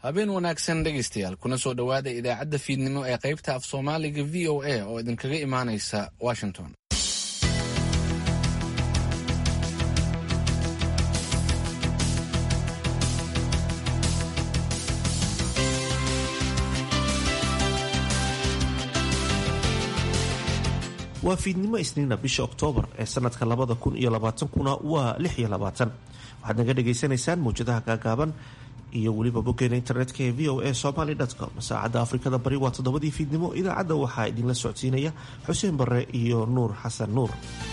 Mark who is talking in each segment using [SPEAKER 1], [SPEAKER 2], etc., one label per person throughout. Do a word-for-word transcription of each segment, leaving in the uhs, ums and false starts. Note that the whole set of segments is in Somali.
[SPEAKER 1] habeen wanaagsan dhegaystayaal kuna soo dhowaada idaacadda fiidnimo ee qaybta af soomaaliga v o a oo idinkaga imaanaysa Washington.
[SPEAKER 2] waa fiidnimo isniina bisha Oktoobar ee sanadka labada kun iyo labaatan kuna waa lix iyo labaatan. waxaad naga dhagaysanaysaan mawjadaha gaagaaban iyo weliba boggeena internetka ee v o a somali dot com. saacadda afrikada bari waa toddobadii fiidnimo. idaacadda waxaa idinla socodsiinaya xuseen barre iyo nuur xasan nuur.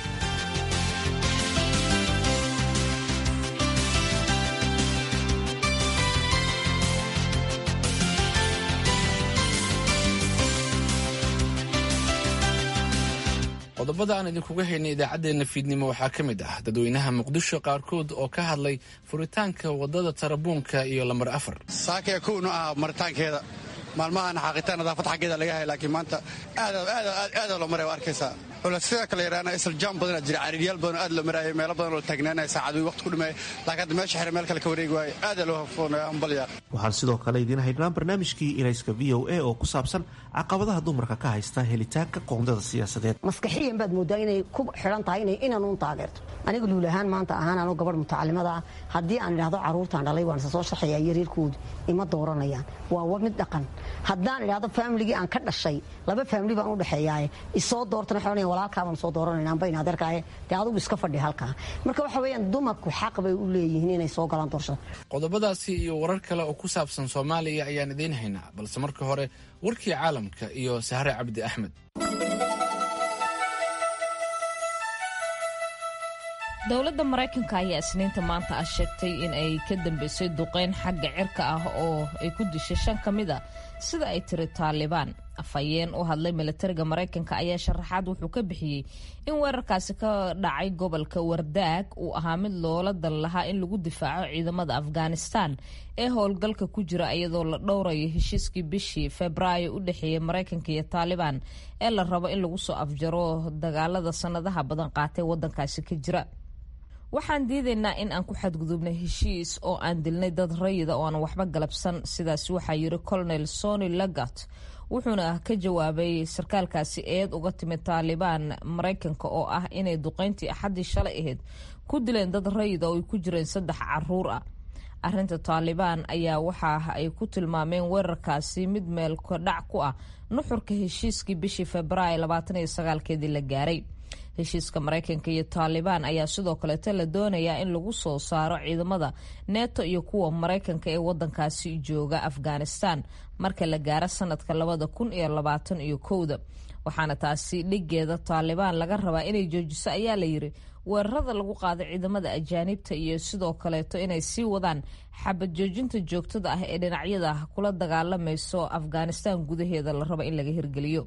[SPEAKER 1] qodobada aan idinkuga haynay idaacaddeenna fiidnimo waxaa ka mid ah dadweynaha muqdisho qaarkood oo ka hadlay furitaanka wadada tarabuunka iyo lambar afar.
[SPEAKER 3] saakaya kowna ah maritaankeeda maalmahan xaqitaan nadaafad xaggeeda laga hay laakiin maanta aad aad aad loo maray waa arkaysaa. culaysyada kale yaraana isla jaam badan jira, cariiriyaal badan aad loo marayay, meelo badan oo taagnaanay saacad waqti ku dhimay, laakiin hadda meesha xire meel kale ka wareegi waayay aad loo hafoonay ambalya.
[SPEAKER 2] waxaan sidoo kale idiin haynaa barnaamijkii Ilayska v o a oo ku saabsan caqabadaha dumarka ka haysta helitaanka qoondada siyaasadeed.
[SPEAKER 4] maskaxiyan baad moodaa inay ku xiran tahay inay inaan taageerto. aniga luulahaan maanta ahaan anoo gabadh mutacallimada ah haddii aan idhaahdo caruurtaan dhalay waan soo shaxeeyaa yareerkooda ima dooranayaan. waa mid dhaqan. haddaan idhaahdo familygii aan ka dhashay laba family baan u dhaxeeyaa isoo doortana xoonay walaalkaabaan soo dooranayna bayna adeerkaaye dee adigu iska fadhi halkaa. marka waxa weeyaan dumarku xaq bay u leeyihiin inay soo galaan doorashada.
[SPEAKER 1] qodobadaasi iyo warar kale oo ku saabsan Soomaaliya ayaan idiin haynaa, balse marka hore warkii caalamka iyo Sahre Cabdi Axmed.
[SPEAKER 5] dowladda Mareykanka ayaa isniinta maanta ah sheegtay in ay ka dambeysay duqeyn xagga cirka ah oo ay ku dishay shan ka mid a sida ay tiri Taliban. afhayeen u hadlay militariga Mareykanka ayaa sharaxaad wuxuu ka bixiyey in weerarkaasi ka dhacay gobolka Wardaag uu ahaa mid loola dan lahaa in lagu difaaco ciidamada Afghanistan ee howlgalka ku jira iyadoo la dhowrayo heshiiskii bishii Febraayo u dhaxeeyay Mareykanka iyo Taliban ee la rabo in lagu soo afjaro dagaalada sanadaha badan qaatay wadankaasi ka jira. waxaan diidaynaa in aan ku xadgudubnay heshiis oo aan dilnay dad rayida oo aan waxba galabsan, sidaas waxaa yiri Colonel Sonny Lagat, wuxuuna ka jawaabay sarkaalkaasi eed uga timid Taliban Mareykanka oo ah inay duqeyntii axadii shalay ahayd ku dileen dad rayida oo ay ku jireen saddex caruur ah. arrinta Taliban ayaa waxa ay ku tilmaameen weerarkaasi mid meel ka dhac ku ah nuxurka heshiiskii bishii Febraayo labaatan iyo sagaalkeedii la gaaray. heshiiska Mareykanka iyo Taliban ayaa sidoo kale la doonayaa in lagu soo saaro ciidamada NATO iyo kuwa Mareykanka ee wadankaasi jooga Afghanistan marka la gaaro sanadka labada kun iyo labaatan iyo kowda. waxaana taasi dhigeeda Taliban laga rabaa inay joojiso ayaa la yiri weerarada lagu qaado ciidamada ajaanibta iyo sidoo kale inay sii wadaan xabad joojinta joogtada ah ee dhinacyada kula dagaalamayso Afghanistan gudaheeda la rabo in laga hirgeliyo.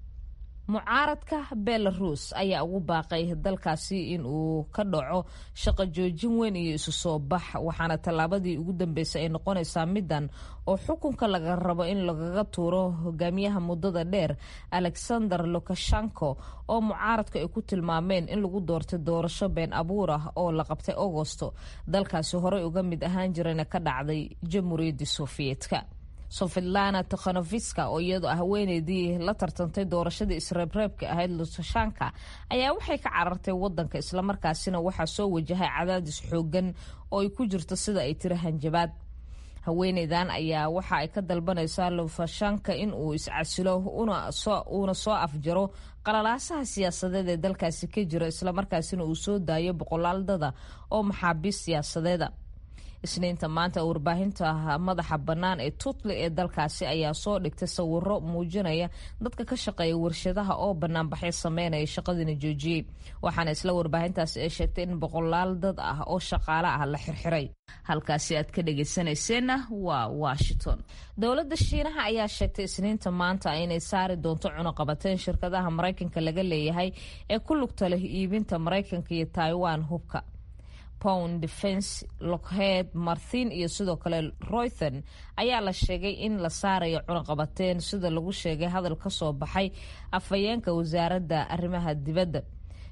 [SPEAKER 5] mucaaradka Belarus ayaa ugu baaqay dalkaasi in uu ka dhaco shaqo joojin weyn iyo isu soo bax, waxaana tallaabadii ugu dambeysay ay noqonaysaa midan oo xukunka laga rabo in lagaga tuuro hogaamiyaha muddada dheer Alexander Lukashenko oo mucaaradka ay ku tilmaameen in lagu doortay doorasho been abuur ah oo la qabtay Agoosto dalkaasi horey uga mid ahaan jirayna ka dhacday Jamhuuriyadda Soofiyeedka. Sofilana Tikhanovska oo iyadu ah haweeneydii la tartantay doorashadii isreebreebka ahayd Lukashenko ayaa waxay ka carartay wadanka islamarkaasina waxaa soo wajahay cadaadis xoogan oo ay ku jirto sida ay tiri hanjabaad. haweeneydan ayaa waxa ay ka dalbanaysaa Lukashenko in uu iscasilo una soo una soo afjaro qalalaasaha siyaasadeed ee dalkaasi ka jira islamarkaasina uu soo daayo boqolaal dad oo maxaabiis siyaasadeed. isniinta maanta warbaahinta madaxa bannaan ee Tutli ee dalkaasi ayaa soo dhigtay sawirro muujinaya dadka ka shaqeeya warshadaha oo banaanbaxay sameynaya shaqadina joojiyay. waxaana isla warbaahintaasi ay sheegtay in boqolaal dad ah oo shaqaale ah la xirxiray. halkaasi aad ka dhageysanayseena waa Washington. dowladda Shiinaha ayaa sheegtay isniinta maanta inay saari doonto cunaqabateyn shirkadaha Mareykanka laga leeyahay ee ku lugta leh iibinta Mareykanka iyo Taiwan hubka. Pound Defense, Lockheed Martin iyo sidoo kale Raytheon ayaa la sheegay in la saarayo cunaqabateyn sida lagu sheegay hadal ka soo baxay afhayeenka wasaaradda arrimaha dibadda.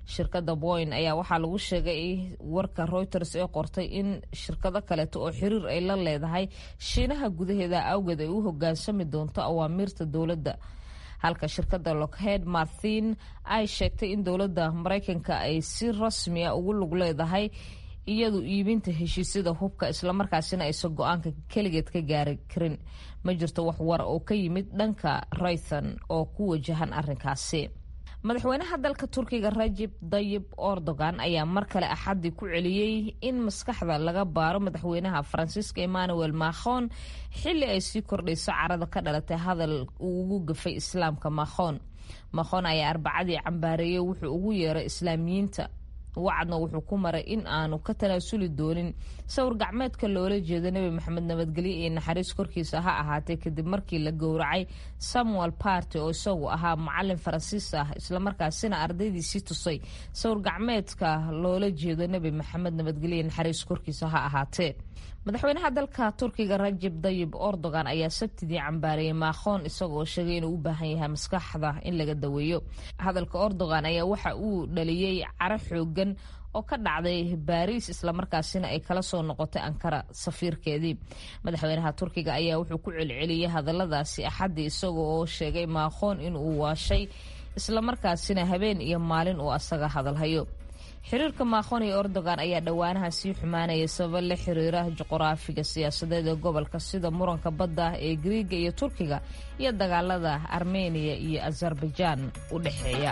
[SPEAKER 5] shirkadda boyn ayaa waxaa lagu sheegay warka reuters ee qortay in shirkado kaleeto oo xiriir ay la leedahay shiinaha gudaheeda awgeed ay u hogaansami doonto awaamiirta dowladda, halka shirkadda Lockheed Martin ay sheegtay in dowladda Mareykanka ay si rasmi ah ugu lug leedahay iyadu iibinta heshiisyada hubka islamarkaasina aysan go-aanka keligeed ka gaari karin. Ma jirto wax war oo ka yimid dhanka Raythan oo ku wajahan arrinkaasi. madaxweynaha dalka Turkiga Recep Tayyip Erdogan ayaa mar kale axadii ku celiyay in maskaxda laga baaro madaxweynaha Faransiiska Emmanuel Macron xilli ay sii kordhayso carada ka dhalatay hadal uu ugu gafay islaamka. Macron Macron ayaa arbacadii cambaareeyay wuxuu ugu yeeray islaamiyiinta, wacadna wuxuu ku maray in aanu ka tanaasuli doonin sawir gacmeedka loola jeedo Nabi Maxamed nabadgelyo iyo naxariis korkiisa ha ahaatee kadib markii la gowracay Samuel Paty oo isagu ahaa macalin Faransiis ah islamarkaasina ardaydiisii tusay sawir gacmeedka loola jeedo Nabi Maxamed nabadgelyo iyo naxariis korkiisa ha ahaatee. madaxweynaha dalka Turkiga Recep Tayyip Erdogan ayaa sabtidii cambaareeyay Macron isagoo sheegay inuu u baahan yahay maskaxda in laga daweeyo. hadalka Erdogan ayaa waxa uu dhaliyay caro xoogan oo ka dhacday Paris islamarkaasina ay kala soo noqotay Ankara safiirkeedii. madaxweynaha Turkiga ayaa wuxuu ku celceliyay hadalladaasi axadii isagoo oo sheegay Macron inuu waashay islamarkaasina habeen iyo maalin uu asaga hadalhayo. xiriirka Macron iyo Erdogan ayaa dhawaanaha sii xumaanaya sabab la xiriira juqraafiga siyaasadeed ee gobolka sida muranka badda ee Greega iyo Turkiga iyo dagaalada Armenia iyo Azerbaijan u dhaxeeya.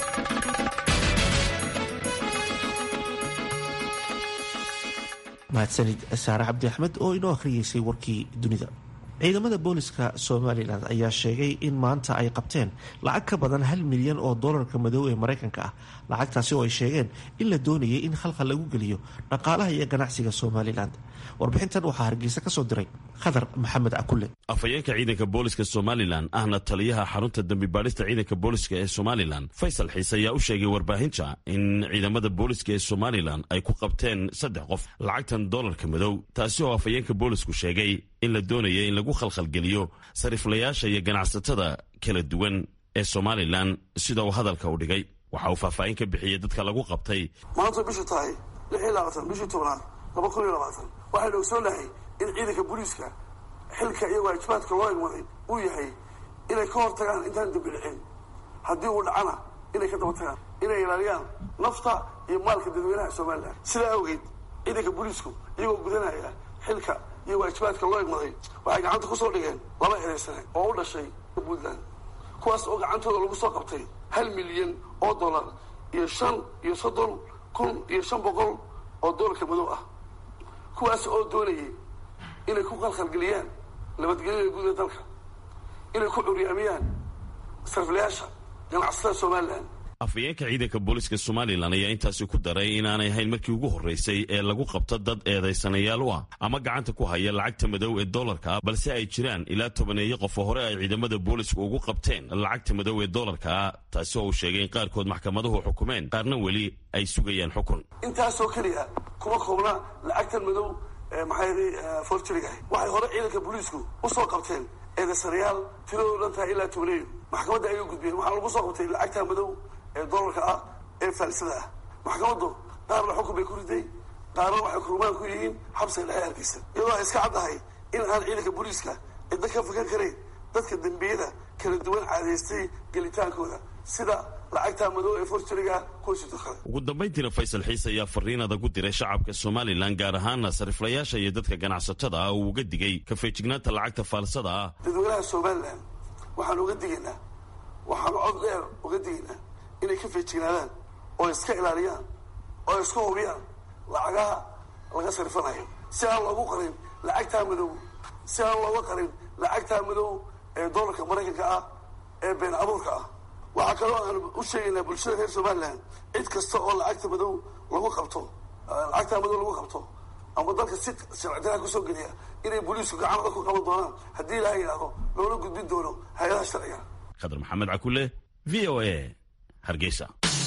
[SPEAKER 2] mahadsanid Saare Cabdi Axmed oo inoo akhriyeysay warkii dunida. ciidamada booliska Somaliland ayaa sheegay in maanta ay qabteen lacag ka badan hal milyan oo doolarka madow ee Mareykanka ah, lacagtaasi oo ay sheegeen in la doonayay in khalkhal lagu geliyo dhaqaalaha iyo ganacsiga Somaliland. warbixintan waxaa Hargeysa ka soo diray Khadar Maxamed Akule.
[SPEAKER 6] afhayeenka ciidanka booliska Somaliland ahna taliyaha xarunta dambi baadhista ciidanka booliska ee Somaliland Faysal Xiise ayaa u sheegay warbaahinta in ciidamada booliska ee Somaliland ay ku qabteen saddex qof lacagtan doolarka madow, taasi oo afhayeenka boolisku sheegay in la doonayay in lagu khalkhalgeliyo sariflayaasha iyo ganacsatada kala duwan ee Somaliland sida uu hadalka u dhigay. waxa uu faahfaahin ka bixiyay dadka lagu qabtay.
[SPEAKER 7] maanta bishu tahay lix iyo labaatan bishii tobnaad laba kun iyo labaatan waxaynu ogsoonahay in ciidanka booliiska xilka iyo waajibaadka loo egmaday uu yahay inay ka hortagaan intaan dambi dhicin, haddii uu dhacana inay ka daba tagaan, inay ilaaliyaan nafta iyo maalka dadweynaha Somaliland. sidaa awgeed ciidanka booliisku iyagoo gudanaya xilka iyo waajibaadka loo egmaday waxay gacanta ku soo dhigeen laba ereysane oo u dhashay Puntland, kuwaas oo gacantooda lagu soo qabtay hal milyan oo dollar iyo shan iyo soddon kun iyo shan boqol oo doolarka madow ah, kuwaas oo doonayay inay ku khalkhalgeliyaan nabadgelyada guud ee dalka, inay ku curyaamiyaan sariflayaasha ganacsatada Somaliland.
[SPEAKER 6] afhayeenka ciidanka booliska Somaliland ayaa intaasi ku daray inaanay ahayn markii ugu horeysay ee lagu qabto dad eedaysanayaal u ah ama gacanta ku haya lacagta madow ee doolarka ah, balse ay jiraan ilaa tobaneeyo qof oo hore ay ciidamada boolisku ugu qabteen lacagta madow ee doolarka ah, taasi oo uu sheegay in qaarkood maxkamaduhu xukumeen, qaarna weli ay sugayaan xukun.
[SPEAKER 7] intaasoo keliya kuma koobna lacagtan madow ee maxay forgery ah, waxay hore ciidanka booliisku u soo qabteen eedaysanayaal tiradoodu dhan tahay ilaa tobaneeyo. maxkamadda ayay gudbiyeen waxaa lagu soo qabtay lacagta madow ee doolarka ah ee faalsada ah. maxkamaddu qaarna xukun bay ku riday, qaarna waxay kurmaan ku yihiin xabsiga dhexe Hargeysa, iyadoo ay iska caddahay in aan ciidanka booliiska cidda ka fakan karayn dadka dembiyada kala duwan caadaystay gelitaankooda sida lacagta madow ee forgeryga kuwa sidoo kale.
[SPEAKER 6] ugu dambayntiina Faysal Xiise ayaa fariin adag u diray shacabka Somaliland, gaar ahaana sariflayaasha iyo dadka ganacsatada ah oo uga digay ka feejignaanta lacagta faalsada ah.
[SPEAKER 7] dadweynaha Somaliland waxaan uga digaynaa waxaan cod dheer uga digaynaa inay ka feejignaadaan oo iska ilaaliyaan oo iska hubiyaan lacagaha laga sarifanayo, si aan loogu qarin lacagtaa madow si aan looga qarin lacagtaa madow ee doolarka Mareykanka ah ee been abuurka ah. waxaa kaloo aan u sheegaynaa bulshada reer Somaliland cid kasta oo lacagta madow lagu qabto lacagtaa madow lagu qabto ama dalka si sharci ku soo geliya inay booliisku gacanta ku qaban doonaan haddii ilaahay yiraahdo loola gudbin doono hay'adaha sharciga.
[SPEAKER 6] Khadar Maxamed Akule, V O A, Hargeysa.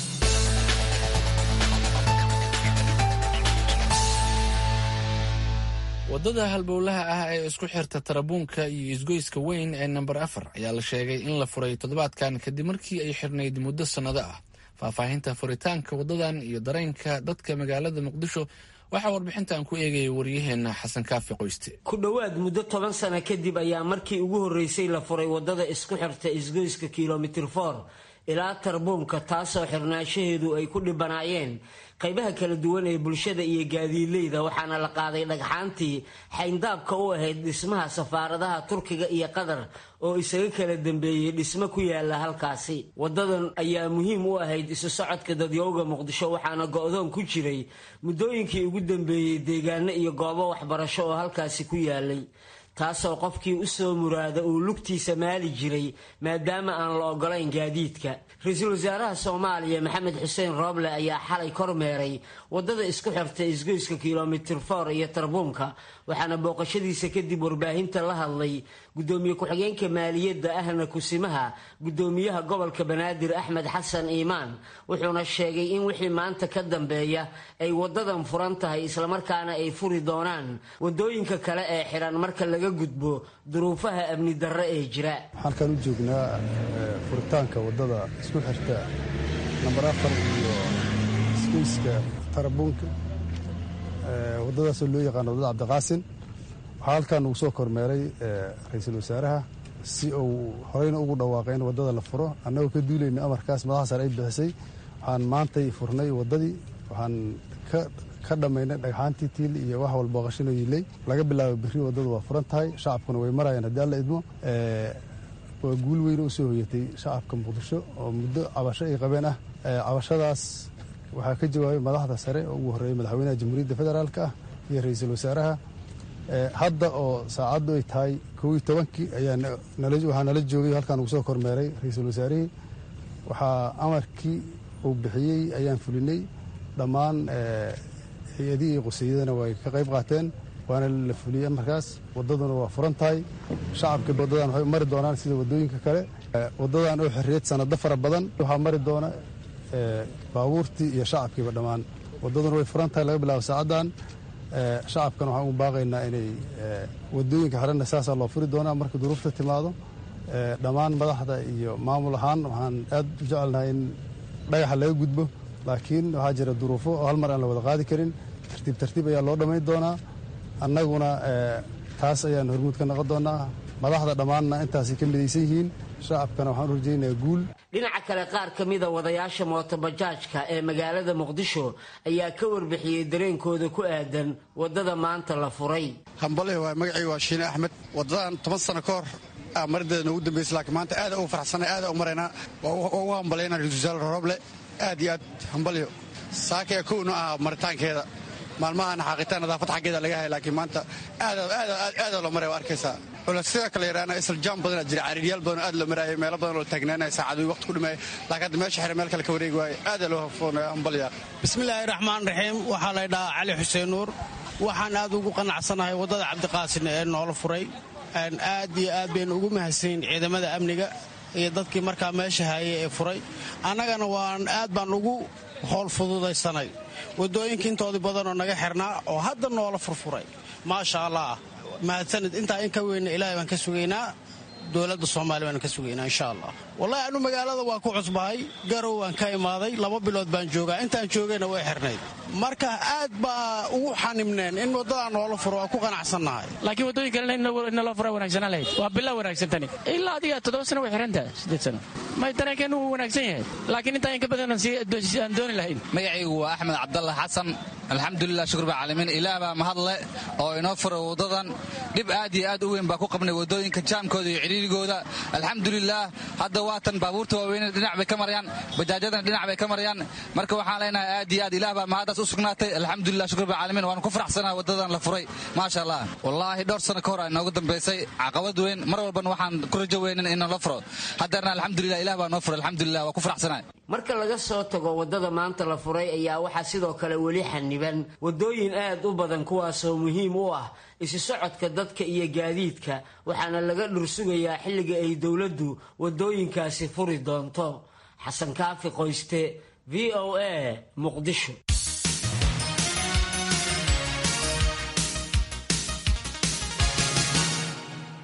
[SPEAKER 1] wadada halbowlaha ah ee isku xirta tarabuunka iyo isgoyska weyn ee namber afar ayaa la sheegay in la furay toddobaadkan kadib markii ay xirnayd muddo sannado ah. faahfaahinta furitaanka wadadan iyo dareenka dadka magaalada muqdisho waxaa warbixintan ku eegaya waryaheena xasan kaafi qoyste.
[SPEAKER 8] Ku dhowaad muddo toban sano kadib ayaa markii ugu horeysay la furay wadada isku xirta isgoyska kilomitir four ilaa Tarbuunka, taasoo xirnaanshaheedu ay ku dhibanaayeen qaybaha kala duwan ee bulshada iyo gaadiidleyda, waxaana la qaaday dhagxaantii xayndaabka u ahayd dhismaha safaaradaha Turkiga iyo Qatar oo isaga kala dambeeyay dhismo ku yaala halkaasi. Wadadan ayaa muhiim u ahayd isu socodka dadyowga Muqdisho, waxaana go'doon ku jiray muddooyinkii ugu dambeeyay deegaano iyo goobo waxbarasho oo halkaasi ku yaalay, taasoo qofkii u soo muraada uu lugtiisa maali jiray maadaama aan la ogolayn gaadiidka. Ra-iisul wasaaraha Soomaaliya Maxamed Xuseen Rooble ayaa xalay kormeeray wadada isku xirta isgoyska kilomitir four iyo Tarbuunka, waxaana booqashadiisa kadib warbaahinta la hadlay gudoomiye ku-xigeenka maaliyadda ahna kusimaha gudoomiyaha gobolka Banaadir Axmed Xasan Iimaan, wuxuuna sheegay in wixii maanta ka dambeeya ay wadadan furan tahay islamarkaana ay furi doonaan wadooyinka kale ee xiran marka laga gudbo duruufaha amni darre ee jira.
[SPEAKER 9] halkan u joognaa furitaanka wadada isku xirta nambar afar iyo isgoyska Tarbuunka, wadadaasoo loo yaqaano wadada Cabdiqaasin. waxaa halkan uu soo kormeeray ra-iisul wasaaraha si uu horeyna ugu dhawaaqay in wadada la furo, annagoo ka duulayna amarkaas madaxa sare ay bixisay. waxaan maantay furnay wadadii, waxaan ka ka dhamaynay dhagxaantii tiil iyo wax walba qashin oo yiilay. laga bilaabo berri wadadu waa furan tahay, shacabkuna way marayaan haddii alla idmo. waa guul weyn u soo hoyatay shacabka Muqdisho oo muddo cabasho ay qabeen ah. cabashadaas waxaa ka jawaabay madaxda sare oo ugu horreeyay madaxweynaha jamhuuriyadda federaalka ah iyo ra-iisul wasaaraha. hadda oo saacaddu ay tahay kow iyo tobankii ayaa waxaa nala joogay halkan ugu soo kormeeray ra-iisul wasaarihii. waxaa amarkii uu bixiyey ayaan fulinay. dhammaan hay-adihii quseeyadana way ka qayb qaateen, waana la fuliyey amarkaas. wadaduna waa furan tahay, shacabka wadadan waxay mari doonaan sida wadooyinka kale. wadadan oo xirriyad sanado fara badan waxaa mari doona baabuurtii iyo shacabkiiba dhammaan. wadaduna way furan tahay laga bilaabo saacaddan. shacabkana waxaan ugu baaqaynaa inay wadooyinka xiranna saasaa loo furi doonaa marka duruufta timaado. dhammaan madaxda iyo maamul ahaan waxaan aad u jecelnahay in dhagaxa laga gudbo, laakiin waxaa jira duruufo oo hal mar aan la wada qaadi karin. tartiib tartiib ayaa loo dhammayn doonaa. annaguna taas ayaan hormuud ka noqon doonaa. madaxda dhammaanna intaasay ka midaysan yihiin. shacabkana waxaan u rajaynayaa guul.
[SPEAKER 8] dhinaca kale, qaar ka mida wadayaasha mootobajaajka ee magaalada Muqdisho ayaa ka warbixiyey dareenkooda ku aadan wadada maanta la furay.
[SPEAKER 3] hambale waa magacii waa Shiine Axmed. wadadan toban sano ka hor marideeda noogu dambeysay, laakiin maanta aad ugu faraxsanay, aad u maraynaa. waa ugu hambaleyna ra-iisul wasaare Rooble, aad iyo aad hambalyo. saakaya kowna ah maritaankeeda, maalmahan xaqitaan nadaafad xaggeeda laga hay, laakiin maanta aad aad aad loo maray waa arkaysaa. sida kale yaraana isla jaam badan jira, cariiryaal badan aad loo maraayay, meelo badan oo taagnaanay saacado waqti ku dhimay, laakiin hadda meesha xiran meel kale ka wareegi waayay, aad loo hafoonay ambalya.
[SPEAKER 10] bismillaahir rahmaanir rahiim. waxaa la dhahaa Cali Xuseen Nuur. waxaan aad ugu qanacsanahay wadada Cabdiqaasin ee noola furay. aad iyo aad baynu ugu mahadsanyiin ciidamada amniga iyo dadkii markaa meesha hayay ee furay. annagana waan aad baan ugu howl fududaysanay wadooyinka intoodii badanoo naga xirnaa oo hadda noola furfuray. maasha allah, mahadsanid. intaa in ka weyna ilaahay baan ka sugaynaa, dowladda Soomaaliya baan ka sugaynaa insha allah. wallahi anu magaalada waa ku cusbahay, garow waan ka imaaday, laba bilood baan joogaa. intaan joogayna way xirnayd, marka aad baa ugu xanimneen in wadada noola furo. waa ku qanacsannahay,
[SPEAKER 11] laakiin wadooyin kale in loo furo wanaagsanaa lahayd. waa bilaa wanaagsan tani. ilaa adiga toddoba sano way xirantahay, siddeed sano may dareenkeenu wuu wanaagsan yahay, laakiin intaa in ka badan aan dooni lahayn.
[SPEAKER 12] magacaygu waa Axmed Cabdalla Xasan. alxamdulilah, shukr baa caalamiin. ilaah baa mahadle oo inoo furay wadadan. dhib aad iyo aad u weyn baa ku qabnay wadooyinka jaamkooda iyo ciriirigooda. alxamdulilah, hadda waatan baabuurta waaweyn dhinac bay ka marayaan, bajaajadana dhinac bay ka marayaan. marka waxaan leenahay aad iyo aad ilaah baa mahadaas u sugnaatay. alxamdulilah, shukr baa caalamiin. waanu ku faraxsanahay wadadan la furay, maasha allah. wallaahi dhowr sano ka hor aa inoogu dambaysay caqabad weyn, mar walbana waxaan ku rajo weynin in la furo. haddeerna alxamdulilah, ilaah baa noo furay. alxamdulilah, waa ku faraxsanahay.
[SPEAKER 8] marka laga soo tago wadada maanta la furay ayaa waxaa sidoo kale weli xaniban wadooyin aad u badan kuwaasoo muhiim u ah isu socodka dadka iyo gaadiidka, waxaana laga dhursugayaa xilliga ay dowladdu wadooyinkaasi furi doonto. xasan kaafi qoyste, V O A, Muqdisho.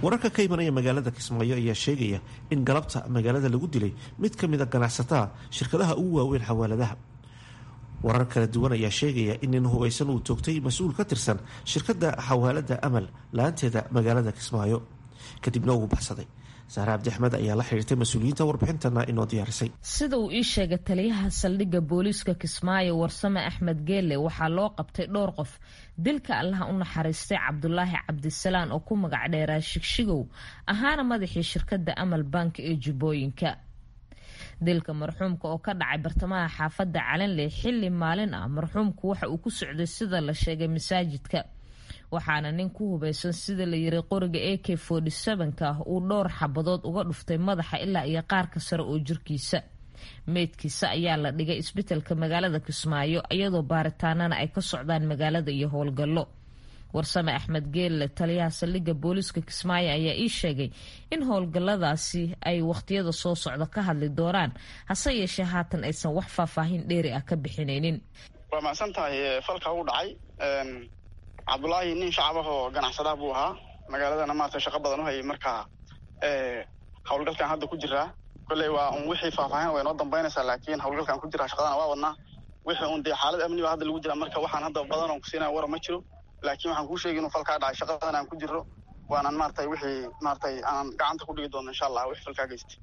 [SPEAKER 2] wararka ka imanaya magaalada kismaayo ayaa sheegaya in galabta magaalada lagu dilay mid ka mid a ganacsatada shirkadaha ugu waaweyn xawaaladaha. warar kala duwan ayaa sheegaya in nin hubaysan uu toogtay mas-uul ka tirsan shirkadda xawaalada amal la-aanteeda magaalada kismaayo kadibna uu baxsaday. saare cabdi axmed ayaa la xiriirtay mas-uuliyiinta warbixintana inoo diyaarisay.
[SPEAKER 5] sida uu ii sheegay taliyaha saldhigga booliiska kismaayo warsame axmed geelle waxaa loo qabtay dhowr qof dilka allaha u naxariistay cabdulaahi cabdisalaan oo ku magac dheeraa shigshigow ahaana madaxii shirkadda amal bank ee jubbooyinka. dilka marxuumka oo ka dhacay bartamaha xaafadda calanley xilli maalin ah marxuumku waxa uu ku socday sida la sheegay masaajidka waxaana nin ku hubaysan sida la yiri qoriga A K forty-seven ka uu dhowr xabadood uga dhuftay madaxa ilaa iyo qaarka sare oo jirkiisa. meydkiisa ayaa la dhigay isbitaalka magaalada Kismaayo iyadoo baaritaanana ay ka socdaan magaalada iyo howlgallo. warsame axmed geelle taliyaha saldhigga booliiska Kismaayo ayaa ii sheegay in howlgalladaasi ay waqtiyada soo socda ka hadli doonaan hase yeeshee haatan aysan wax faahfaahin dheeri ah ka bixinaynin.
[SPEAKER 13] waa macsantahay falka uu dhacay cabdulaahi nin shacab oo ganacsada buu ahaa magaaladana maanta shaqo badan u hayay marka ee howlgalkan hadda ku jira kulay waa un wixii faahfaahin way noo dambeynaysaa laakiin howlgalkan ku jira shaqadana waa wadnaa wixii un dee xaalad amni hadda lagu jira marka waxaan hadda badan oo ku siinaa war ma jiro laakiin waxaan ku sheegay inuu falka dhacay shaqadan aan ku jiro waanan maartay wixii maartay aan gacanta ku dhigi doono insha Allah wixii falka geystay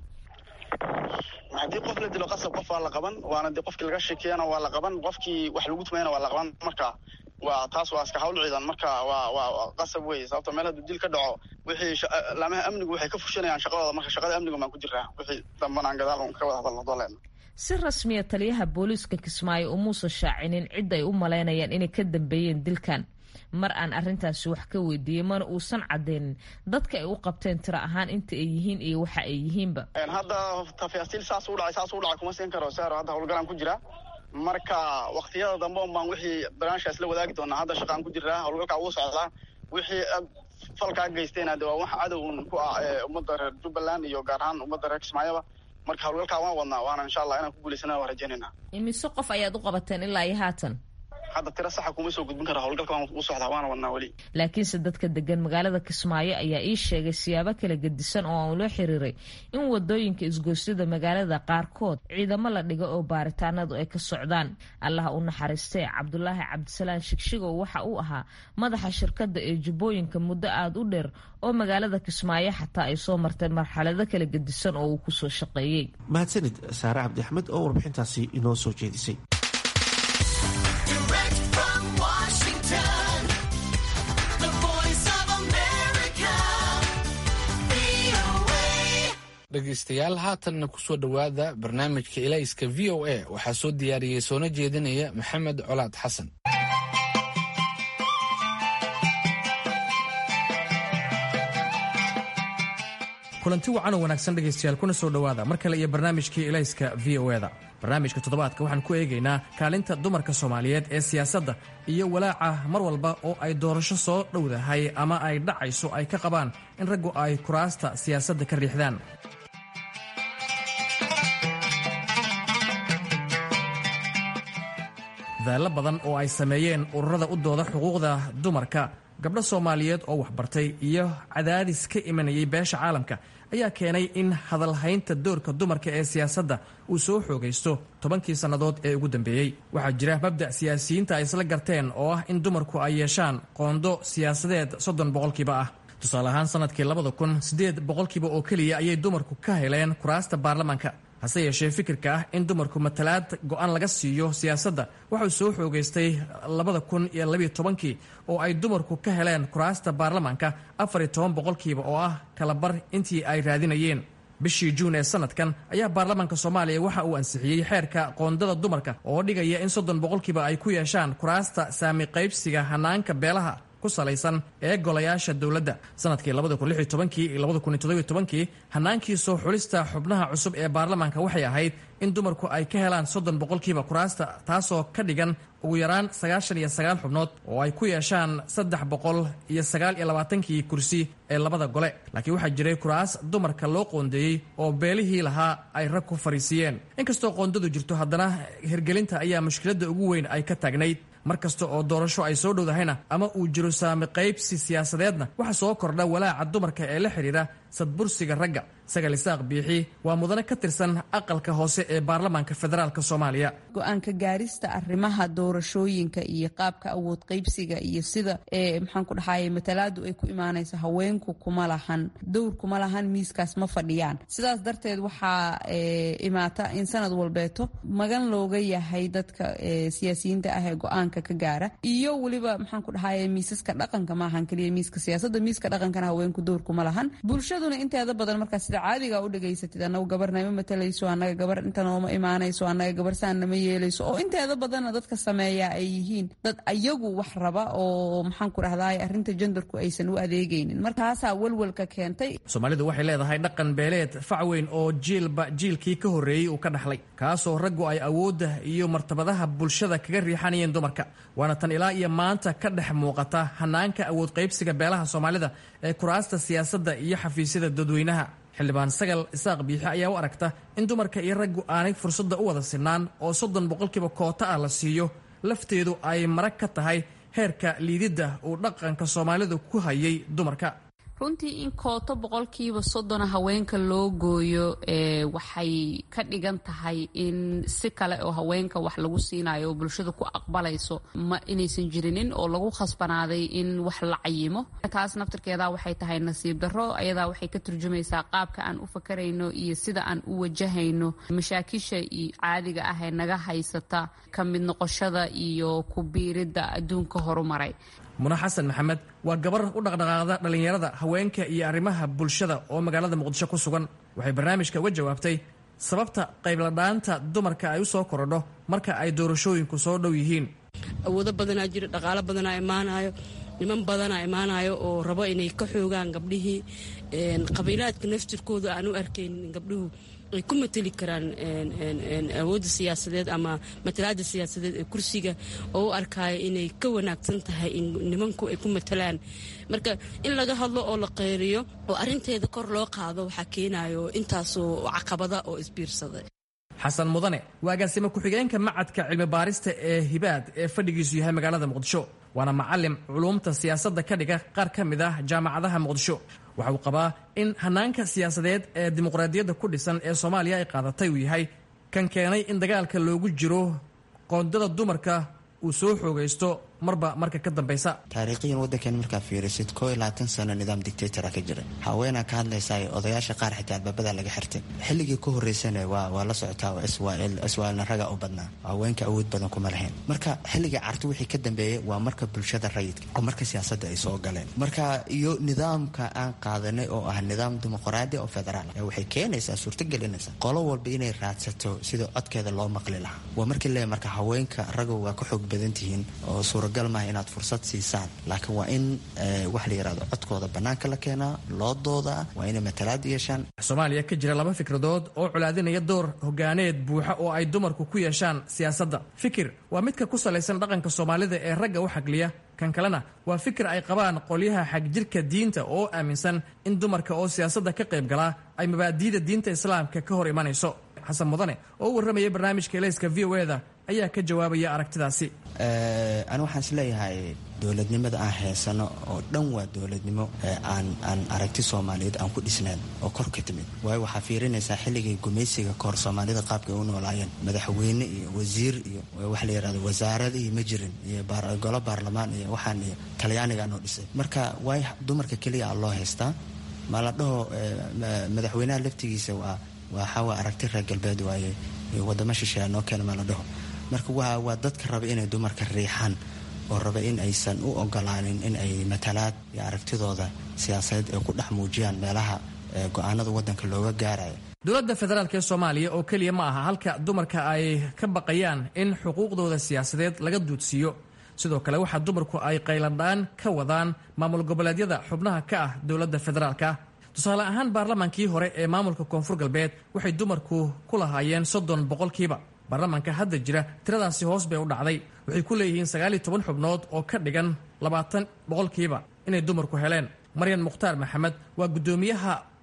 [SPEAKER 13] hadii qof la dilo qasab qof waa la qaban waana dee qofkii laga sheekeyana waa la qaban qofkii wax lagu tumeeyana waa la qaban marka waa taas waa iska hawl ciidan marka waa waa qasab weey sababtoo meel hadii dil ka dhaco wixii laamaha amnigu waxay ka fushanayaan shaqadooda marka shaqada amnigu ma ku jiraa wixii dambanaan gadaal oo ka wada hadalno doleen.
[SPEAKER 5] si rasmi ah taliyaha booliiska Kismaayo oo Muuse shaacinin cid ay u maleynayaan inay ka dambeeyeen dilkan mar aan arintaasi wax ka weydiiyay mana uusan cadeynin dadka ay u qabteen tiro ahaan inta ay yihiin iyo waxa ay yihiinba.
[SPEAKER 13] een hadda tafaasiil saas u dhacay saas u dhacay kuma siin karo saaro hadda howlgalan ku jira marka waqtiyada dambe oo baan wixii branches la wadaagi doonaa hadda shaqaan ku jira howlgalka ugu socda wixii falka geystayna waa wax cadow ku ah ummadda reer Jubbaland iyo gaar ahaan ummadda reer Kismaayo marka howlgalka waan wadnaa waana insha Allah inaan ku guuleysano waan rajaynaynaa.
[SPEAKER 5] imise qof ayaad u qabateen ilaa iyo haatan
[SPEAKER 13] hadda tira sax kuma soo gudbin karo howlgalka waan u socdaa waana wadnaa wali
[SPEAKER 5] laakiinse dadka degan magaalada Kismaayo ayaa ii sheegay siyaabo kala gedisan oo aan loo xiriiray in wadooyinka isgoysyada magaalada qaarkood ciidamo la dhigo oo baaritaanadu ay ka socdaan. Allah u naxariistay Cabdulaahi Cabdisalaan Shigshigow waxa uu ahaa madaxa shirkadda ee Jubbooyinka muddo aad u dheer oo magaalada Kismaayo xataa ay soo marteen marxalado kala gedisan oo uu ku soo shaqeeyay.
[SPEAKER 2] mahadsanid Saare Cabdi Axmed oo warbixintaasi inoo soo jeedisay.
[SPEAKER 1] dhegeystayaal haatanna ku soo dhowaada barnaamijka ilayska v o a waxaa soo diyaariyey soona jeedinaya maxamed colaad xasan.
[SPEAKER 14] kulanti wacan oo wanaagsan dhegaystayaal kuna soo dhowaada mar kale iyo barnaamijkii ilayska v o e da. barnaamijka toddobaadka waxaan ku eegaynaa kaalinta dumarka Soomaaliyeed ee siyaasadda iyo walaaca mar walba oo ay doorasho soo dhowdahay ama ay dhacayso ay ka qabaan in raggu ay kuraasta siyaasadda ka riixdaan. dadaalo badan oo ay sameeyeen ururada u dooda xuquuqda dumarka, gabdho Soomaaliyeed oo waxbartay iyo cadaadis ka imanayay beesha caalamka ayaa keenay in hadalhaynta doorka dumarka ee siyaasadda uu soo xoogaysto tobankii sannadood ee ugu dambeeyey. waxaa jira mabda' siyaasiyiinta ay isla garteen oo ah in dumarku ay yeeshaan qoondo siyaasadeed soddon boqolkiiba ah. tusaale ahaan sanadkii labada kun siddeed boqolkiiba oo keliya ayay dumarku ka heleen kuraasta baarlamaanka. hase yeeshee fikirka ah in dumarku matalaad go'aan laga siiyo siyaasadda waxuu soo xoogaystay labada kun iyo labiyo tobankii oo ay dumarku ka heleen kuraasta baarlamaanka afar iyo toban boqolkiiba oo ah kalabar intii ay raadinayeen. bishii juun ee sanadkan ayaa baarlamaanka Soomaaliya waxa uu ansixiyey xeerka qoondada dumarka oo dhigaya in soddon boqolkiiba ay ku yeeshaan kuraasta saami qaybsiga hanaanka beelaha ku salaysan ee golayaasha dawladda. sanadkii labada kun lix iyo tobankii iyo labada kun toddoba iyo tobankii hanaankii soo xulista xubnaha cusub ee baarlamaanka waxay ahayd in dumarku ay ka helaan soddon boqolkiiba kuraasta, taasoo ka dhigan ugu yaraan sagaashan iyo sagaal xubnood oo ay ku yeeshaan saddex boqol iyo sagaal iyo labaatankii kursi ee labada gole. laakiin waxaa jiray kuraas dumarka loo qoondeeyey oo beelihii lahaa ay rag ku fariisiyeen. inkastoo qoondadu jirto haddana hirgelinta ayaa mushkiladda ugu weyn ay ka taagnayd. mar kasta oo doorasho ay soo dhowdahayna ama uu jiro saami qaybsi siyaasadeedna waxa soo kordha walaaca dumarka ee la xidhiidha sadbursiga ragga. Sagal Isaaq Biixi waa mudane ka tirsan aqalka hoose ee baarlamaanka federaalka Soomaaliya.
[SPEAKER 15] Go'aanka gaarista arrimaha doorashooyinka iyo qaabka awood qaybsiga iyo sida ee maxaan ku dhahaayay matalaadu ay ku imaanayso haweenku kuma lahan dowr kuma lahan miiskaas ma fadhiyaan. Sidaas darteed waxaa imaata in sanad walbeeto magan looga yahay dadka siyaasiyiinta ah ee go'aanka ka gaara iyo waliba maxaan ku dhahaayay miisaska dhaqanka ma ahan kaliya miiska siyaasadda, miiska dhaqankana haweenku dowr kuma lahan. Bulshaduna inteeda badan markaas caadiga u dhageysatid anagu gabarna ma matalayso, anaga gabar inta nooma imaanayso, anaga gabar saanna ma yeelayso, oo inteeda badanna dadka sameeya ay yihiin dad ayagu wax raba oo maxaan ku dhahdaay arrinta genderku aysan u adeegaynin. Markaasaa walwalka keentay.
[SPEAKER 14] Soomaalidu waxay leedahay dhaqan beeleed fac weyn oo jiilba jiilkii ka horreeyey uu ka dhaxlay, kaasoo raggu ay awoodda iyo martabadaha bulshada kaga riixanayeen dumarka. Waana tan ilaa iyo maanta ka dhex muuqata hanaanka awood qaybsiga beelaha Soomaalida ee kuraasta siyaasadda iyo xafiisyada dadweynaha. Xildhibaan Sagal Isaaq Biixi ayaa u aragta in dumarka iyo raggu aanay fursadda u wada sinaan oo soddon boqolkiiba koota ah la siiyo lafteedu ay marag ka tahay heerka liididda uu dhaqanka Soomaalidu ku hayay dumarka.
[SPEAKER 15] runtii in kooto boqolkiiba soddona haweenka loo gooyo waxay ka dhigan tahay in si kale oo haweenka wax lagu siinayo oo bulshada ku aqbalayso ma inaysan jirinin oo lagu khasbanaaday in wax la cayimo. taas naftirkeeda waxay tahay nasiib darro. ayadaa waxay ka turjumaysaa qaabka aan u fakarayno iyo sida aan u wajahayno mashaakisha iyo caadiga ah ee naga haysata ka mid noqoshada iyo ku biiridda adduunka horumaray.
[SPEAKER 14] Muna Xasan Maxamed waa gabar u dhaqdhaqaaqda dhalinyarada haweenka iyo arrimaha bulshada oo magaalada Muqdisho ku sugan. Waxay barnaamijka uga jawaabtay sababta qayb-la-dhaanta dumarka ay u soo korodho marka ay doorashooyinku soo dhow yihiin.
[SPEAKER 16] awoodo badanaa jira, dhaqaalo badanaa imaanayo, niman badanaa imaanayo oo rabo inay ka xoogaan gabdhihii. qabiilaadka naftirkooda aan u arkaynin gabdhuhu ay ku mateli karaan awoodda siyaasadeed ama matalaada siyaasadeed ee kursiga oo u arkaayo inay ka wanaagsan tahay in nimanku ay ku matalaan. marka in laga hadlo oo la qeyriyo oo arinteeda kor loo qaado waxaa keenayo intaasoo caqabada oo isbiirsaday.
[SPEAKER 14] Xasan Mudane waa agaasimo ku-xigeenka macadka cilmi baarista ee Hibaad ee fadhigiisu yahay magaalada Muqdisho, waana macallim culuumta siyaasadda ka dhiga qaar ka mid ah jaamacadaha Muqdisho. waxa uu qabaa in hanaanka siyaasadeed ee dimuqraadiyadda ku dhisan ee Soomaaliya ay qaadatay uu yahay kan keenay in dagaalka loogu jiro qoondada dumarka uu soo xoogaysto marba marka ka dambaysa.
[SPEAKER 17] taariikhiyan waddankan markaa fiirisid koo iyo labaatan sano nidaam dictatora ka jira. haweenaa ka hadlaysaa odayaasha qaar xitaa albaabada laga xirtay. xilligii ku horreysana waa waa la socotaa oo Israel Israelna raga u badnaa, haweenka awood badan kuma lahayn. marka xilligii carti wixii ka dambeeyay waa marka bulshada rayidka oo marka siyaasadda ay soo galeen. marka iyo nidaamka aan qaadanay oo ah nidaam dimuqraadi oo federaal ah waxay keenaysaa suurtagelinaysaa qolo walba inay raadsato sida codkeeda loo maqli lahaa. waa markii le marka haweenka raga waa ka xoog badan tihiin oo suuragal maaha inaad fursad siisaan, laakiin waa in wax la yiraahdo codkooda banaanka la keenaa, loo doodaa, waa inay matalaad yeeshaan.
[SPEAKER 14] Soomaaliya ka jira laba fikradood oo culaadinaya door hogaaneed buuxa oo ay dumarku ku yeeshaan siyaasadda. fikir waa midka ku salaysan dhaqanka Soomaalida ee ragga u xagliya, kan kalena waa fikir ay qabaan qolyaha xagjirka diinta oo aaminsan in dumarka oo siyaasadda ka qayb galaa ay mabaadi'da diinta islaamka ka hor imanayso. Xasan Mudane oo warramaya barnaamijka Elayska V O A-da ayaa ka jawaabaya aragtidaasi.
[SPEAKER 17] Ani waxaan isleeyahay dowladnimada aan heesano oo dhan waa dowladnimo aan aan aragti Soomaaliyeed aan ku dhisnayn oo kor ka timid. waayo waxaa fiirinaysaa xilligii gumaysiga kor Soomaalida qaabka ay u noolaayeen, madaxweyne iyo wasiir iyo wax la yiraahdo wasaarad iyo ma jirin, iyo golo baarlamaan iyo waxaan iyo talyaaniga noo dhisay. marka waay dumarka kaliya loo heystaa ma la dhaho madaxweynaha laftigiisa waa waxa waa aragti reer galbeed waaye wadamo shisheeye noo keena ma la dhaho. marka waa waa dadka raba inay dumarka riixaan oo raba in aysan u ogolaanin in ay matalaad iyo aragtidooda siyaasadeed ay ku dhex muujiyaan meelaha go'aanada waddanka looga gaarayo.
[SPEAKER 14] dowladda federaalk ee Soomaaliya oo kaliya ma aha halka dumarka ay ka baqayaan in xuquuqdooda siyaasadeed laga duudsiiyo. sidoo kale waxaa dumarku ay qaylandhaan ka wadaan maamul goboleedyada xubnaha ka ah dowladda federaalka. tusaale ahaan baarlamaankii hore ee maamulka koonfur galbeed waxay dumarku ku lahaayeen soddon boqolkiiba. baarlamaanka hadda jira tiradaasi hoos bay u dhacday. waxay ku leeyihiin sagaal iyo toban xubnood oo ka dhigan labaatan boqolkiiba inay dumarku heleen. Maryan Mukhtaar Maxamed waa guddoomiyaha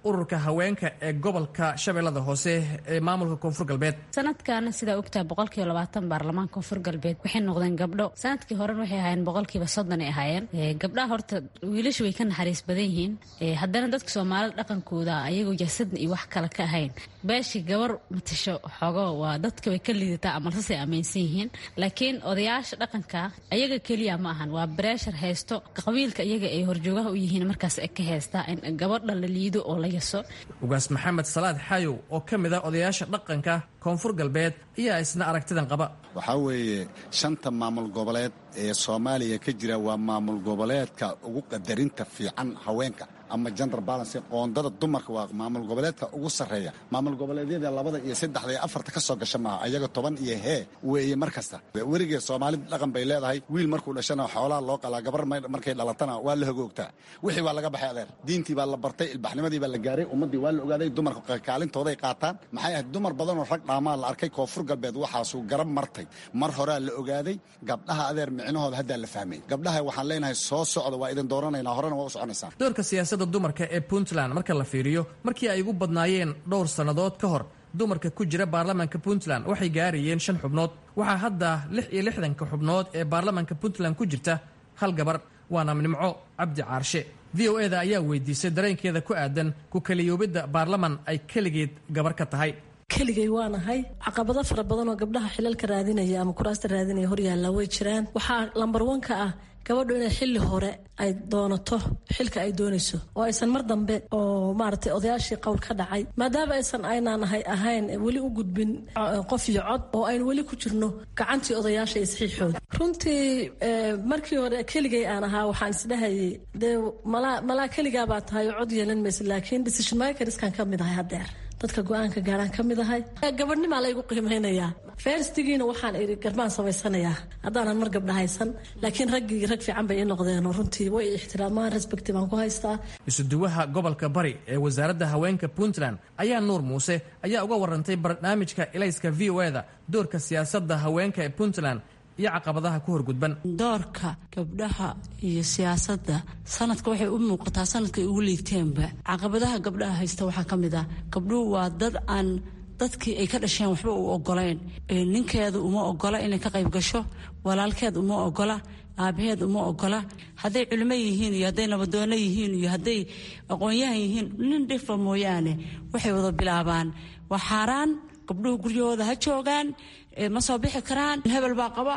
[SPEAKER 14] ururka haweenka ee gobolka shabeellada hoose ee maamulka koonfur galbeed.
[SPEAKER 18] sanadkan sidaa ogtaa boqolkiiba labaatan baarlamaanka koonfur galbeed waxay noqdeen gabdho. sanadkii horena waxay ahaayeen boqolkiiba soddon ay ahaayeen. gabdhaha horta wiilasha way ka naxariis badan yihiin, haddana dadka soomaalida dhaqankooda ayagoo jasadna iyo wax kale ka ahayn. beeshii gabar matasho xoogo waa dadka way ka liidataa ama sasay aaminsan yihiin, laakiin odayaasha dhaqanka ayaga keliya ma ahan, waa breshar haysto qabiilka iyaga ay horjoogaha u yihiin markaas ay ka haystaa in gabadha la liido oo la yaso.
[SPEAKER 14] ugaas maxamed salaad xayow oo ka mid ah odayaasha dhaqanka koonfur galbeed ayaa isna aragtidan qaba.
[SPEAKER 19] waxaa weeye shanta maamul goboleed ee soomaaliya ka jira waa maamul goboleedka ugu qadarinta fiican haweenka ama gender balance. qoondada dumarka waa maamul goboleedka ugu sarreeya. maamul goboleedyada labada iyo saddexda iyo afarta ka soo gasha maaha, ayaga toban iyo hee weeye mar kasta. werigee soomaalida dhaqan bay leedahay, wiil markuu dhashana xoolaa loo qalaa, gabar markay dhalatana waa la hogoogtaa. wixii waa laga baxay adeer, diintii baa la bartay, ilbaxnimadii baa la gaaray, ummaddii waa la ogaaday, dumarka kaalintooday qaataan. maxay ahayd dumar badanoo rag dhaamaa la arkay koonfur galbeed, waxaasuu garab martay. mar horaa la ogaaday gabdhaha adeer micnahooda haddaa la fahmay. gabdhaha waxaan leenahay soo socda, waa idin dooranaynaa, horena waa u soconaysaan.
[SPEAKER 14] doorka siyaasadda dumarka ee puntland marka la fiiriyo, markii ay ugu badnaayeen dhowr sannadood ka hor, dumarka ku jira baarlamaanka puntland waxay gaarayeen shan xubnood. waxaa hadda lix iyo lixdanka xubnood ee baarlamaanka puntland ku jirta hal gabar, waana nimco cabdi caarshe. v o e da ayaa weydiisay dareenkeeda ku aadan ku kaliyoobidda baarlaman ay keligeed gabar ka tahay.
[SPEAKER 20] keligay waanahay. caqabado fara badan oo gabdhaha xilalka raadinaya ama kuraasta raadinaya horyaalla way jiraan. waxaa lambar wanka ah gabadhu inay xilli hore ay doonato xilka ay doonayso, oo aysan mar dambe oo maaragtay odayaashii qowl ka dhacay, maadaama aysan aynaanahay ahayn weli u gudbin qof iyo cod, oo aynu weli ku jirno gacantii odayaasha iyo saxiixooda. runtii markii hore keligay aan ahaa waxaan isdhahayay dee malaa malaa keligaa baa tahay oo cod yeelan maysa, laakiin decision makerskan ka mid ahay haddeer, dadka go-aanka gaaraan ka mid ahay. gabadhnimaa laygu qiimeynayaa. ferstigiina waxaan iri garbaan samaysanayaa haddaanan mar gabdha haysan, laakiin raggii rag fiican bay ii noqdeen oo runtii way ixtiraamaan, respecti baan ku haystaa.
[SPEAKER 14] isuduwaha gobolka bari ee wasaaradda haweenka puntland ayaa nuur muuse ayaa uga warantay barnaamijka ilayska v o e da doorka siyaasadda haweenka ee puntland iyo caqabadaha ku horgudban.
[SPEAKER 21] doorka gabdhaha iyo siyaasadda sanadka waxay u muuqataa sanadkay ugu liigteenba. caqabadaha gabdhaha haysta waxaa ka mid ah gabdhuhu waa dad aan dadkii ay ka dhasheen waxba u ogolayn. ninkeedu uma ogola inay ka qayb gasho, walaalkeed uma ogola, aabaheed uma ogola. hadday culimo yihiin iyo hadday nabadoono yihiin iyo hadday aqoon-yahan yihiin, nin dhifa mooyaane waxay wada bilaabaan waa xaaraan. gabdhuhu guryahooda ha joogaan, ma soo bixi karaan, hebel baa qaba.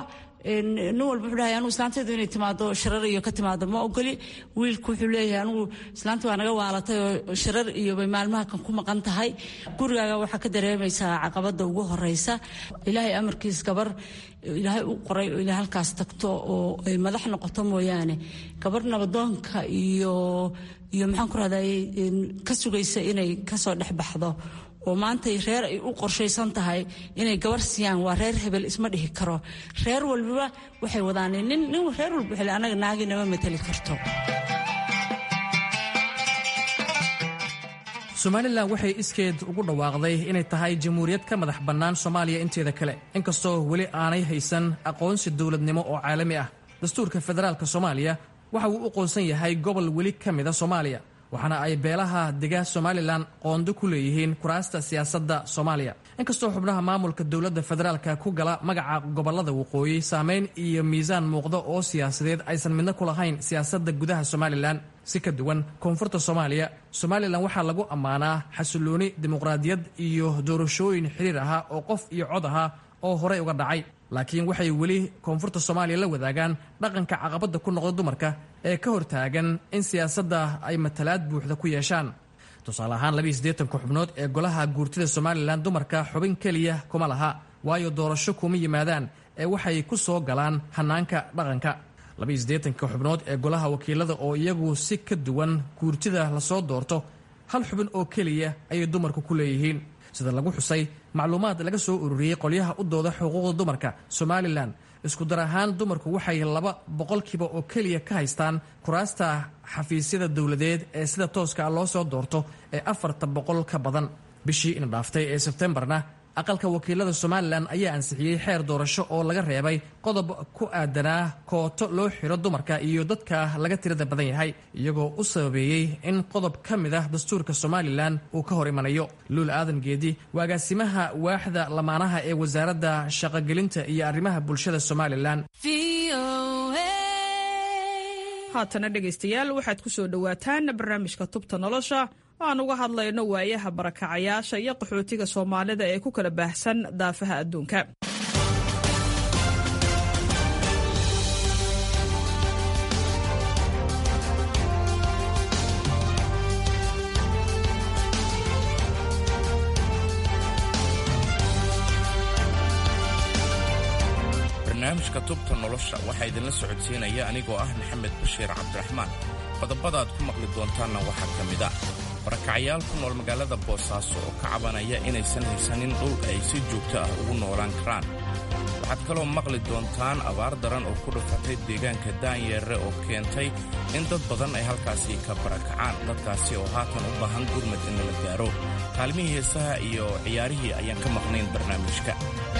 [SPEAKER 21] nin walba wuxuu dhahay anugu islaanteedu inay timaado sharar iyo ka timaado ma ogoli. wiilku wuxuu leeyahay anugu islaanta waa naga waalatay oo sharar iyo bay maalmaha kan ku maqan tahay. gurigaaga waxaa ka dareemaysaa caqabada ugu horeysa. ilaahay amarkiis gabar ilaahay u qoray oo ilaahay halkaas tagto oo ay madax noqoto mooyaane, gabar nabadoonka iyo iyo maxaan ku rahday ka sugaysa inay kasoo dhex baxdo oo maantay reer ay u qorshaysan tahay inay gabar siiyaan, waa reer hebel isma dhihi karo. reer walbaba waxay wadaan nin nin reer walba xil anaga naagi nama matali karto.
[SPEAKER 14] somalilan waxay iskeed ugu dhawaaqday inay tahay jamhuuriyad ka madax bannaan soomaaliya inteeda kale, inkastoo weli aanay haysan aqoonsi dowladnimo oo caalami ah. dastuurka federaalka soomaaliya waxa uu u qoonsan yahay gobol weli ka mida soomaaliya, waxaana ay beelaha dega somalilan qoondo ku leeyihiin kuraasta siyaasadda soomaaliya. inkastoo xubnaha maamulka dowladda federaalka ku gala magaca gobolada waqooyi saameyn iyo miisaan muuqda oo siyaasadeed aysan midna ku lahayn siyaasadda gudaha somalilan. si ka duwan koonfurta soomaaliya, somalilan waxaa lagu ammaanaa xasilooni, dimuqraadiyad iyo doorashooyin xiriir ahaa oo qof iyo cod ahaa oo horey uga dhacay. laakiin waxay weli koonfurta soomaaliya la wadaagaan dhaqanka caqabadda ku noqda dumarka ee ka hortaagan in siyaasadda ay matalaad buuxda ku yeeshaan. tusaale ahaan labiiyo siddeetanka xubnood ee golaha guurtida somalilan dumarka xubin keliya kuma laha, waayo doorasho kuma yimaadaan ee waxay ku soo galaan hanaanka dhaqanka. labiiyo siddeetanka xubnood ee golaha wakiilada oo iyagu si ka duwan guurtida lasoo doorto, hal xubin oo keliya ayay dumarku ku leeyihiin. sida lagu xusay macluumaad laga soo ururiyey qolyaha u dooda xuquuqda dumarka somalilan, isku dar ahaan dumarku waxay laba boqolkiiba oo keliya ka haystaan kuraasta xafiisyada dowladeed ee sida tooska loo soo doorto ee afarta boqol ka badan. bishii ina dhaaftay ee sebtembarna aqalka wakiilada somalilan ayaa ansixiyey xeer doorasho oo laga reebay qodob ku aadanaa kooto loo xiro dumarka iyo dadka laga tirada badan yahay iyagoo u sababeeyey in qodob ka mid ah dastuurka somalilan uu ka hor imanayo. luul aadan geedi waa agaasimaha waaxda lamaanaha ee wasaaradda shaqogelinta iyo arrimaha bulshada somalilan.
[SPEAKER 4] haatana dhegaystayaal waxaad ku soo dhowaataan barnaamijka tubta nolosha aan uga hadlayno waayaha barakacayaasha iyo qaxootiga soomaalida ee ku kala baahsan daafaha adduunka.
[SPEAKER 22] barnaamijka tubta nolosha waxaa idinla socodsiinaya anigoo ah maxamed bashiir cabdiraxmaan. qodobada aad ku maqli doontaanna waxaa ka mid ah barakacayaal ku nool magaalada boosaaso oo ka cabanaya inaysan haysanin dhul ay si joogto ah ugu noolaan karaan. waxaad kaloo maqli doontaan abaar daran oo ku dhufatay deegaanka daanyeere oo keentay in dad badan ay halkaasi ka barakacaan, dadkaasi oo haatan u baahan gurmad in la gaaro. kaalmihii heesaha iyo ciyaarihii ayaan ka maqnayn barnaamijka.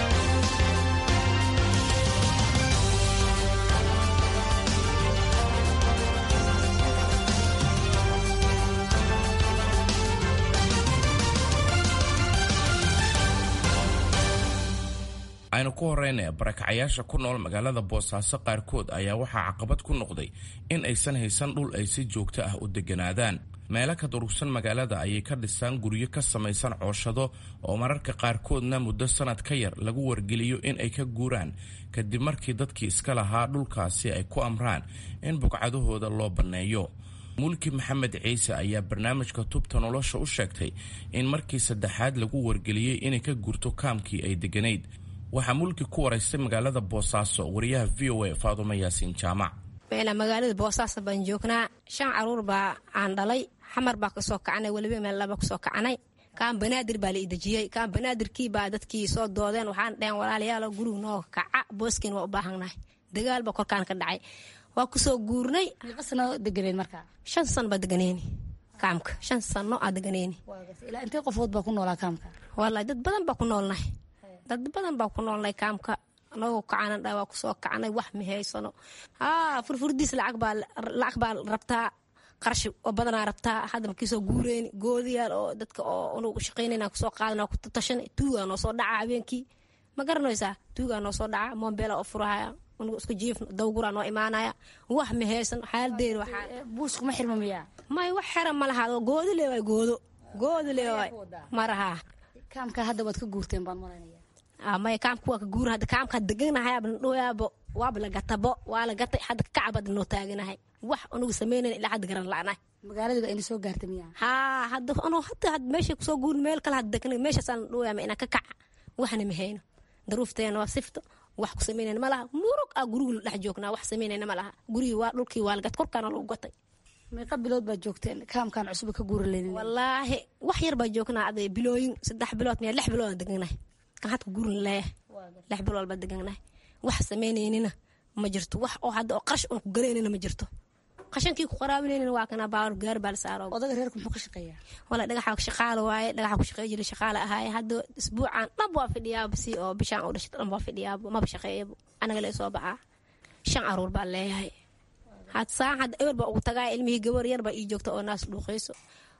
[SPEAKER 22] aynu ku horrayna barakacayaasha ku nool magaalada boosaaso qaarkood ayaa waxaa caqabad ku noqday in aysan haysan dhul ay si joogto ah u degganaadaan. meelo ka durugsan magaalada ayay ka dhisaan guryo ka samaysan cooshado oo mararka qaarkoodna muddo sannad ka yar lagu wargeliyo in ay ka guuraan kadib markii dadkii iska lahaa dhulkaasi ay ku amraan in bugcadahooda loo banneeyo. mulki maxamed ciise ayaa barnaamijka tubta nolosha u sheegtay in markii saddexaad lagu wargeliyey inay ka guurto kaamkii ay degganayd. waxaa mulki ku waraystay magaalada boosaaso wariyaha v o a faadumo yaasiin jaamac.
[SPEAKER 23] magaalada boosaaso baan joognaa, shan caruur baa aan dhalay, xamar baa kasoo kacanay, weliba meel laba kasoo kacanay. kaan banaadir baa la idejiyey, kaan banaadirkii baa dadkii soo doodeen, waxaan dhaheen walaalayaal guriga noo kaca, booskin waa u baahannahay. dagaal baa korkaan ka dhacay, waa kusoo guurnay.
[SPEAKER 18] meeqa sano deganeed markaa?
[SPEAKER 23] shan sano baa deganeeni kaamka, shan sano aa deganeeni.
[SPEAKER 18] ilaa intee qofood baa ku noolaa kaamka?
[SPEAKER 23] wallahi dad badan baa ku noolnahay, dad badan baa ku noolnay kaamka. anagoo kacanan dha waa kusoo kacanay, wax ma haysano. haa furfurdiis lacag baa lacag baa rabtaa, qarash oo badanaa rabtaa. hadda markiisoo guureeni goodiyaal oo dadka oo unugu shaqaynayna kusoo qaadana ku tashan. tuugaa noo soo dhaca habeenkii, ma garanaysaa? tuugaa noo soo dhaca, moobeela oo furahaya, unugu isku jiifno, dawguraa noo imaanaya. wax ma haysan xaaladeeda. waxaa
[SPEAKER 18] buuskuma xirma miyaa?
[SPEAKER 23] may wax xiran ma lahaado, goodi le waay, goodo goodi le waay marahaa.
[SPEAKER 18] kaamka hadda waad ka guurteen baan malaynaya.
[SPEAKER 23] may kaamka waa ka guura. hadda kaamka deganahayaaba nadhoyaabo, waaba la gatabo, waa la gatay. hadda kacabada noo taaganahay, wax unugu samaynayn ilaa hadda garan la'nahay.
[SPEAKER 18] magaalada baa ina soo gaartay miyaa?
[SPEAKER 23] haa hadda anuu hadda had meeshay kusoo guurin meel kale hadda deganay, meeshaasaan nadhoyaama inaan ka kaca. waxna ma hayno, daruufteena waa sifto, wax ku samaynayna ma laha. murug aa guriga la dhex joognaa, wax samaynayna ma laha. gurigii waa dhulkii waa la gat, korkaana lagu gatay.
[SPEAKER 18] meeqa bilood baad joogteen kaamkaan cusub ka guura leyn?
[SPEAKER 23] wallaahi wax yar baa joognaa, aday bilooyin saddex bilood miya lix bilood aan deganahay. kan hadka guurin leeyahay lix bilood baa deganahay. wax samaynayna ma jirto, wax oo hadda oo qarash uun ku galaynayna ma jirto. qashankii ku qaraabinaynana waa kana baar gaar baa la saaro.
[SPEAKER 18] odaga reerku muxuu ka shaqeeyaa?
[SPEAKER 23] wala dhagaxa ka shaqaale waaye, dhagaxa ku shaqeey jiray shaqaale ahaay. hadda isbuucan dhab waa fidhiyaa, si oo bishaan u dhashay dhab waa fidhiyaa, ma ba shaqeeyo. anaga la soo baxaa, shan caruur baa leeyahay. had saan had ewer baa ugu tagaa, ilmihii gabar yar baa ii joogta oo naas dhuuqayso.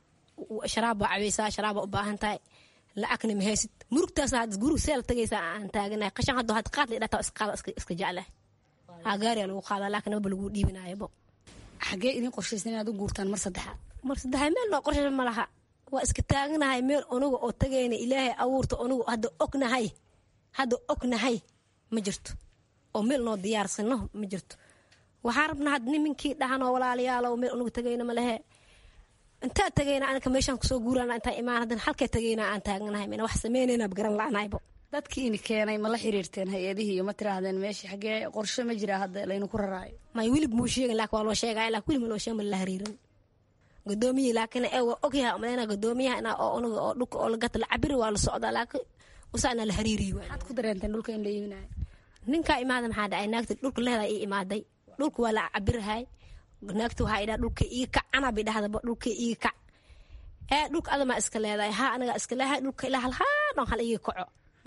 [SPEAKER 23] sharaab baa cabaysaa, sharaab baa u baahan tahay, lacagna ma haysid. murugtaas had guriga seel tagaysaa aan taaganahay. qashan hadda had qaad la dhata isqaada iska jeclahay. ha gaari lagu qaadaa, laakiin ma lagu dhiibinaaybo.
[SPEAKER 18] xagee idin qorshaysan inaad u guurtaan mar saddexaad?
[SPEAKER 23] mar saddexaad meel noo qorshay ma laha. waa iska taaganahay meel unuga oo tagayna ilaahay abuurta unugu hadda ognahay, hadda ognahay ma jirto. oo meel noo diyaarsano ma jirto. waxaa rabnaa had nimankii dhahanoo walaalayaalow meel unugu tagayna ma lehe. intaa tagayna anaka meeshaan kusoo guurana intaa imaan, haddana halkay tagayna aan taaganahay, mina wax samaynayna garan la'nahaybo.
[SPEAKER 18] dadkii ini keenay ma la xiriirteen hay-adihii iyo ma tiraahdeen meeshii xagee qorshe ma jiraa hadda laynu ku raraayo?
[SPEAKER 23] may wilib muu sheegin, laakiin waa loo sheegaya, laakiin wilib ma loo sheegin, ma la hariirin. gudoomiyii laakiin ee waa ogyahay umaleyna gudoomiyaha ina oo unuga oo dhulka oo la gata la cabiri waa la socdaa, laakiin usaana la hariiriyo.
[SPEAKER 18] waxaad ku dareenteen dhulka in la iibinayo?
[SPEAKER 23] ninkaa imaada maxaa dhacay, naagta dhulka lehedaa ii imaaday, dhulka waa la cabirahay. naagta waxaa idhaa dhulka ii kac, anaa bay dhahdaba dhulka ii kac. ee dhulka adama iska leedahay, haa anaga iska leehay, dhulka ilaa hal haa dhan hal ii kaco.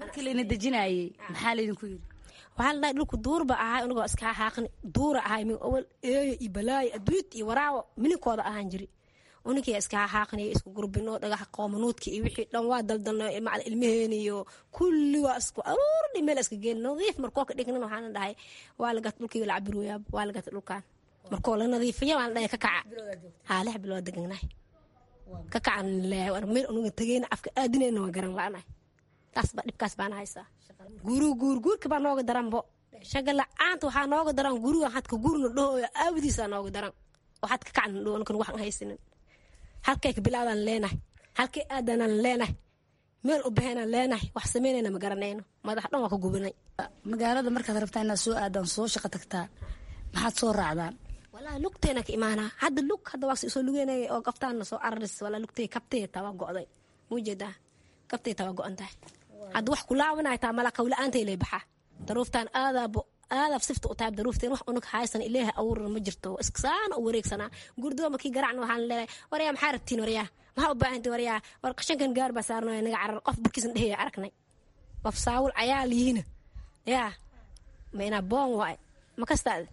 [SPEAKER 6] markii layna dejinayay maxaa laydinku yidhi
[SPEAKER 23] waxaa la dhahay dhulku duurba ahay unagoo iska xaaqin duura ahay min awal eeyo iyo balaayo adduunyad iyo waraawo mininkooda ahaan jiri uninkiya iska xaaqinaya isku gurbino dhagaxa qoomanuudka iyo wixii dhan waa daldalno macala ilmaheeni iyo kulli waa isku aruurni meel iska geeni nadiif markoo ka dhignan waxaana dhahay waa lagata dhulkii la cabirooyaa waa lagata dhulkaan markoo la nadiifiya waan dhahay ka kaca haa lix bilood deganahay ka kacan leeyahay meel unuga tagayna afka aadinayna waa garan la'anahay taas baa dhibkaas baana haysaa guru guur guurka baa nooga daranbo shaga la'aanta waxaa nooga daran guruga hadka gurna dhahooyo aawadiisaa nooga daran oo hadka kacan dhoo ninkan waxaan haysanin halkay ka bilaabaan leenahay halkay aadanaan leenahay meel u bahanaan leenahay wax samaynayna ma garanayno madax dhan waa ka gubanay
[SPEAKER 6] magaalada markaad rabtaa inaad soo aadaan soo shaqo tagtaa maxaad soo raacdaan
[SPEAKER 23] walaa lugteena ka imaanaa hadda lug hadda waa soo lugeynaya oo gaftaana soo araris walaa lugtay kabtay taa waa go'day muujeedaa kabtay taa waa go'an tahay hadda wax ku laabanay taa mala qawla-aantay lay baxaa daruuftaan aadaabo aadaab sifta u taab daruufteen wax unug haysan ilaahay awran ma jirto iskasaana u wareegsanaa gurdooma kii garacna waxaan leeyahay waryaa maxaa rabtiin waryaa maxaa u baahantii waryaa war qashankan gaar baa saarnay naga carar qof burkiisan dhehaya aragnay qof saawul ayaa liina yaa ma ina boon waay ma kastaad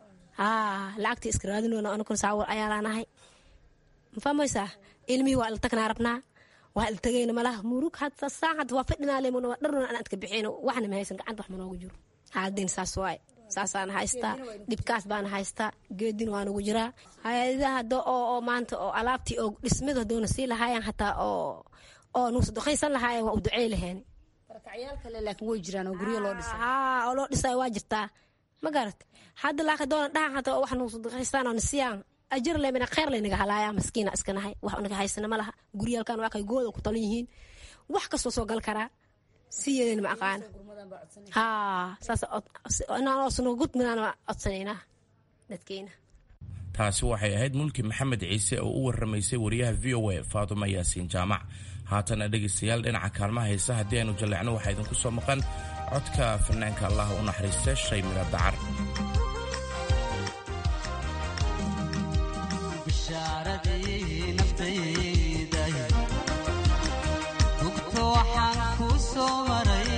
[SPEAKER 23] haa lacagtii iska raadinoona anukun saawul ayaa laanahay ma fahmaysaa ilmihii waa iltagnaa rabnaa waa iltagayna malaha murug hadda saacad waa fadhinaa leemuna waa dharna aan adka bixino waxna ma haysan gacanta wax ma noogu jiro haadin saas waay saasaan haystaa dhibkaas baan haystaa geedin waan ugu jiraa hayadaha hadda oo maanta oo alaabtii oo dhismada doona sii lahaayeen hataa oo oo nuus duqaysan lahaayeen waa u ducey lahayn
[SPEAKER 6] barakacayaal kale laakiin way jiraan oo guryo loo dhisay
[SPEAKER 23] haa oo loo dhisay waa jirtaa ma garat hadda laakiin doona dhahan hataa wax nuus duqaysan oo nisiyaan ajir leemina khayr leenaga halaaya maskiina iska nahay wax unaga haysana ma laha guryaalkan waa kay gooda ku talan yihiin wax kastoo soo gal karaa siyeedeen ma aqaan haa saas inaan soo gudbinaan codsanayna dadkeena
[SPEAKER 22] taasi waxay ahayd mulki maxamed ciise oo u warramaysay wariyaha v o a Faatuma Yaasiin Jaamac haatana dhageystayaal dhinaca kaalmaha heesa haddii aynu jaleecno waxaa idinku soo maqan codka fanaanka Allah u naxariistay Shay Mira Dacar
[SPEAKER 7] bisharadii naftayda dugto waxaan ku soo maray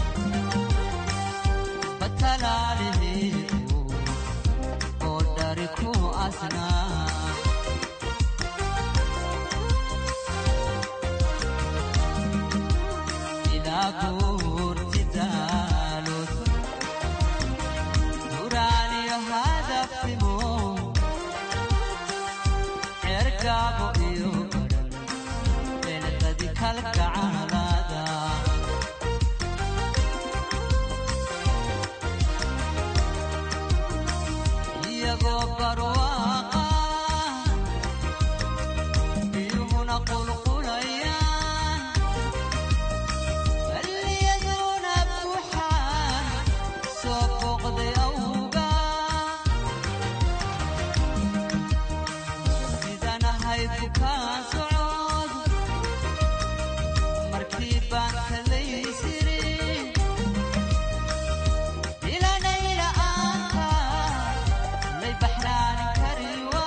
[SPEAKER 7] batalaalihiidu oo dhari ku asnaa ilaa guurti daalod duraaniyo hadafimo ergaabo iyo baran beeladadi kalgacaalada iyagoo barwaaqa biyuhuna qulqulayaan balliyaduna buuxaan soo booqday awga sidanahay bukaan socod markii baan kalaysiri ilanayla-aanka lay baxnaan kariwa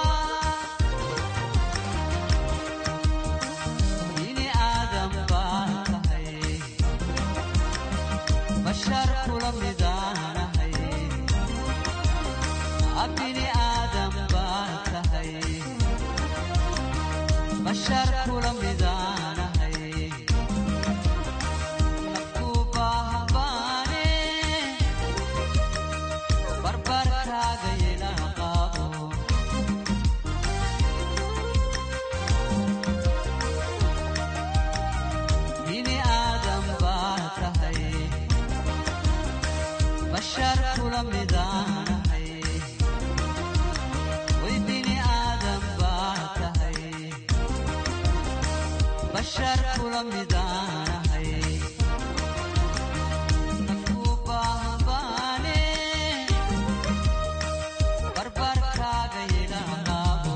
[SPEAKER 7] bini aadam baan tahay bashar kula midaanahay bini aadam baan tahay bashar kula midaanahay nafku baahabaane barbarkaaga yela qaabo bini aadam baa tahay bashar kula midaanahay way bini aadam baa tahay bashar kula midaanahay nafku baahabaane barbarkaaga yela qaabo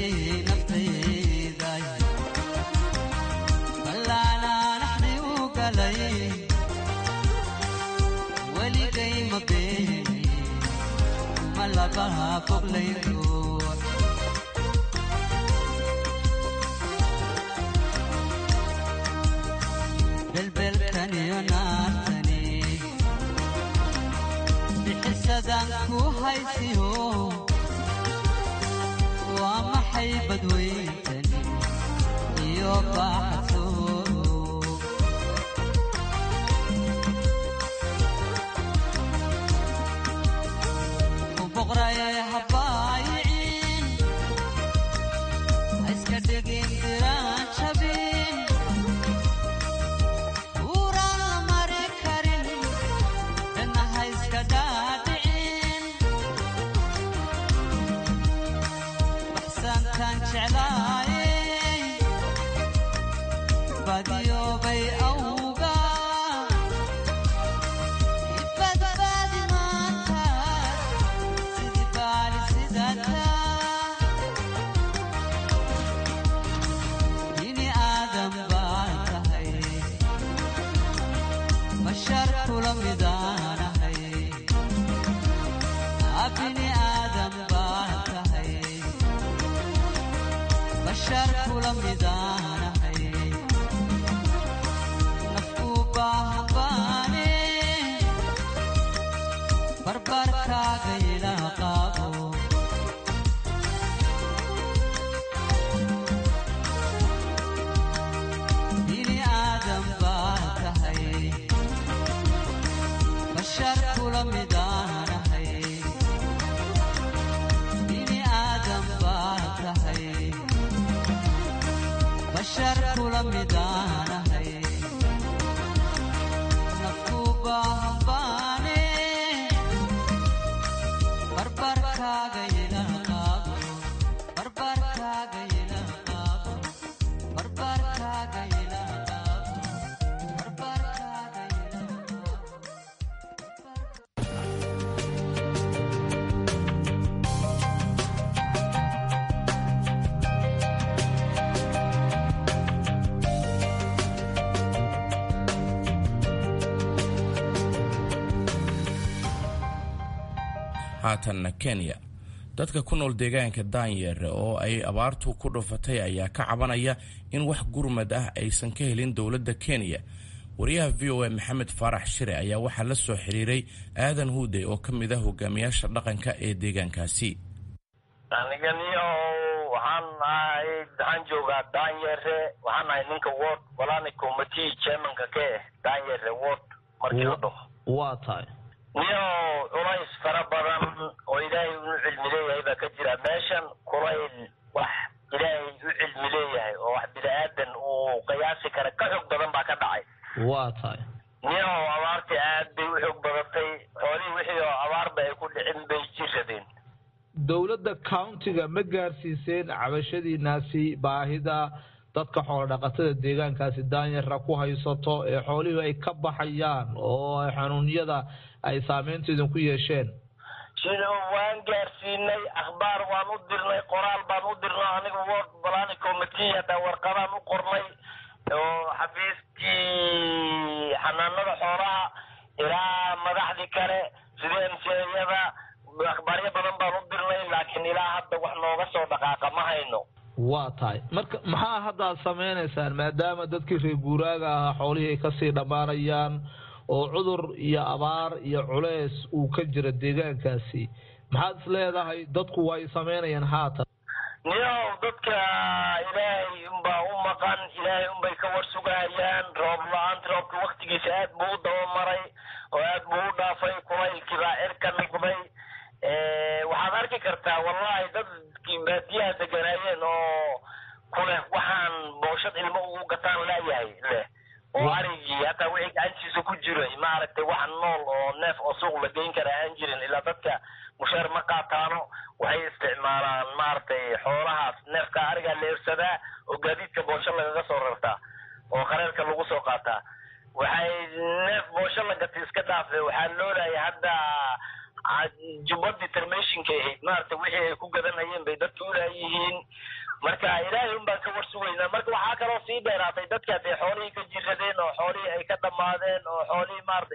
[SPEAKER 7] naftayda ballaana naxdi u galay weligay ma beeni ma labaha foglaydo belbelkaniyo naartani bixisadaan ku haysiyo waa maxay badweyntani iyo baaxasoodo u boqraye habaayicin iska dhegin diraan jabin uraan la mari karin dhannaha iska dhaadhicin baxsantaan jeclaayey badiyoobay awga ibadbaadi maantaas sidii baali sidata bini aadan baan tahay bashar kula midaanahay bini aadan baan tahay bashar kula midaanahay nafku baahan baane barbarkaaga ilaa qaabo bini aadan baan tahay bashar kula midaanahay bini aadan baan tahay bashar kula midaanahay nafku baahan baane barbarkaaga ilaa qaabo barbarkaaga ilaa qaabo barbarkaaga ilaa qaabo barbarkaaga ilaa
[SPEAKER 22] haatanna kenya dadka ku nool deegaanka daanyeere oo ay abaartu ku dhufatay ayaa ka cabanaya in wax gurmad ah aysan ka helin dowladda kenya. wariyaha v o a maxamed faarax shire ayaa waxaa la soo xiriiray aadan huude oo ka mid ah hogaamiyaasha dhaqanka ee deegaankaasi.
[SPEAKER 3] aniganiyo waxaan ahay waxaan joogaa daanyeere waxaan ahay ninka ward walaani committee chairmanka ka eh daanyeere ward markii la dhaho
[SPEAKER 9] waa tahay
[SPEAKER 3] niyo culays fara badan oo ilaahay uu cilmi leeyahay baa ka jira meeshan kulayl wax ilaahay uu cilmi leeyahay oo wax bini'aadan uu qiyaasi kara ka xog badan baa ka dhacay
[SPEAKER 9] waa tahay
[SPEAKER 3] niyo abaartii aad bay u xog badatay xoolihii wixii oo abaarba ay ku dhicin bay jiradeen.
[SPEAKER 9] dowladda countiga ma gaarsiiseen cabashadiinaasi baahida dadka xoolo dhaqatada deegaankaasi daanyara ku haysato ee xoolihii ay ka baxayaan oo xanuunyada ay saameynta idinku yeesheen?
[SPEAKER 3] sida waan gaarsiinay akhbaar waan u dirnay qoraal baan u dirnay aniga ward balani committee hadda warqadaan u qornay oo xafiiskii xanaanada xoolaha ilaa madaxdii kale sida m c yada akhbaaryo badan baan u dirnay laakiin ilaa hadda wax nooga soo dhaqaaqa ma hayno.
[SPEAKER 9] waa tahay marka maxaa hadda aad sameynaysaan maadaama dadkii reer guuraaga ahaa xoolihii ay kasii dhammaanayaan oo cudur iyo abaar iyo culeys uu ka jira deegaankaasi maxaad is leedahay dadku way sameynayaan haatan?
[SPEAKER 3] niyow dadka ilaahay unbaa u maqan ilaahay unbay ka war sugayaan roob la-aanta roobka waktigiisa aad buu u dabamaray oo aad buu u dhaafay kulaylkii baa cirka noqday. waxaad arki kartaa wallahi dadkii baadiyaha deganaayeen oo kuleh waxaan booshad ilmo ugu gataan laayahay leh oo arigii hataa wixii gacantiisa ku jiray maaragtay wax nool oo neef oo suuq la geyn kara aan jirin ilaa dadka mushaar ma qaataano waxay isticmaalaan maaragtay xoolahaas neefka arigaa la eersadaa oo gaadiidka boosho lagaga soo rartaa oo qareerka lagu soo qaataa. waxay neef boosho la gatay iska dhaafe waxaa loolaya hadda jubbadii termeshinka ahayd maaragtay wixii ay ku gadanayeen bay dadka u laayihiin marka ilaahay un baan ka warsugaynaa. marka waxaa kaloo sii dheeraatay dadka hadee xoolihii ka jiradeen oo xoolihii ay ka dhammaadeen oo xoolihii maarata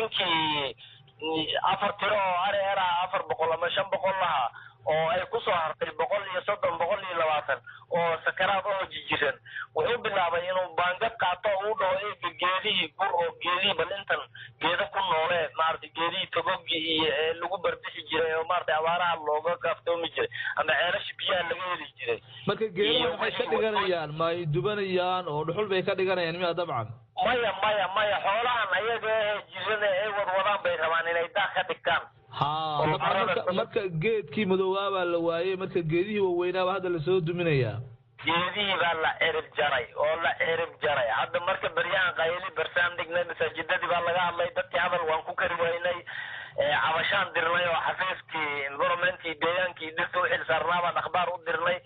[SPEAKER 3] ninkii afar tiro oo ari eraha afar boqol ama shan boqol lahaa oo ay kusoo hartay boqol iyo soddon boqol iyo labaatan oo sakaraad oo jijiran wuxuu bilaabay inuu baangad qaato uu dhaho eega geedihii gur oo geedihii bal intan geedo ku noolee maarata geedihii togogii iyo ee lagu barbixi jiray oo maarata abaaraha looga kaaftoomi jiray ama ceelasha biyaha laga heli jiray.
[SPEAKER 9] marka geedaha waxay ka dhiganayaan ma ay dubanayaan oo dhuxul bay ka dhiganayaan miya dabcan
[SPEAKER 3] maya maya maya xoolahan ayaga ee jirada ee wadwadaan bay rabaan inay daaq ka dhigtaan.
[SPEAKER 9] ha marka geedkii madoowaabaa la waayey marka geedihii waaweynaaba hadda lasoo duminayaa.
[SPEAKER 3] geedihii baa la cirib jaray oo la cirib jaray hadda marka beryahan qayli bersaan dhignay masaajidadii baa laga hadlay dadkii hadal waan ku kari waynay cabashaan dirnay oo xafiiskii environmentkii deegaankii dhirta u xilsaarnaa baan akhbaar u dirnay.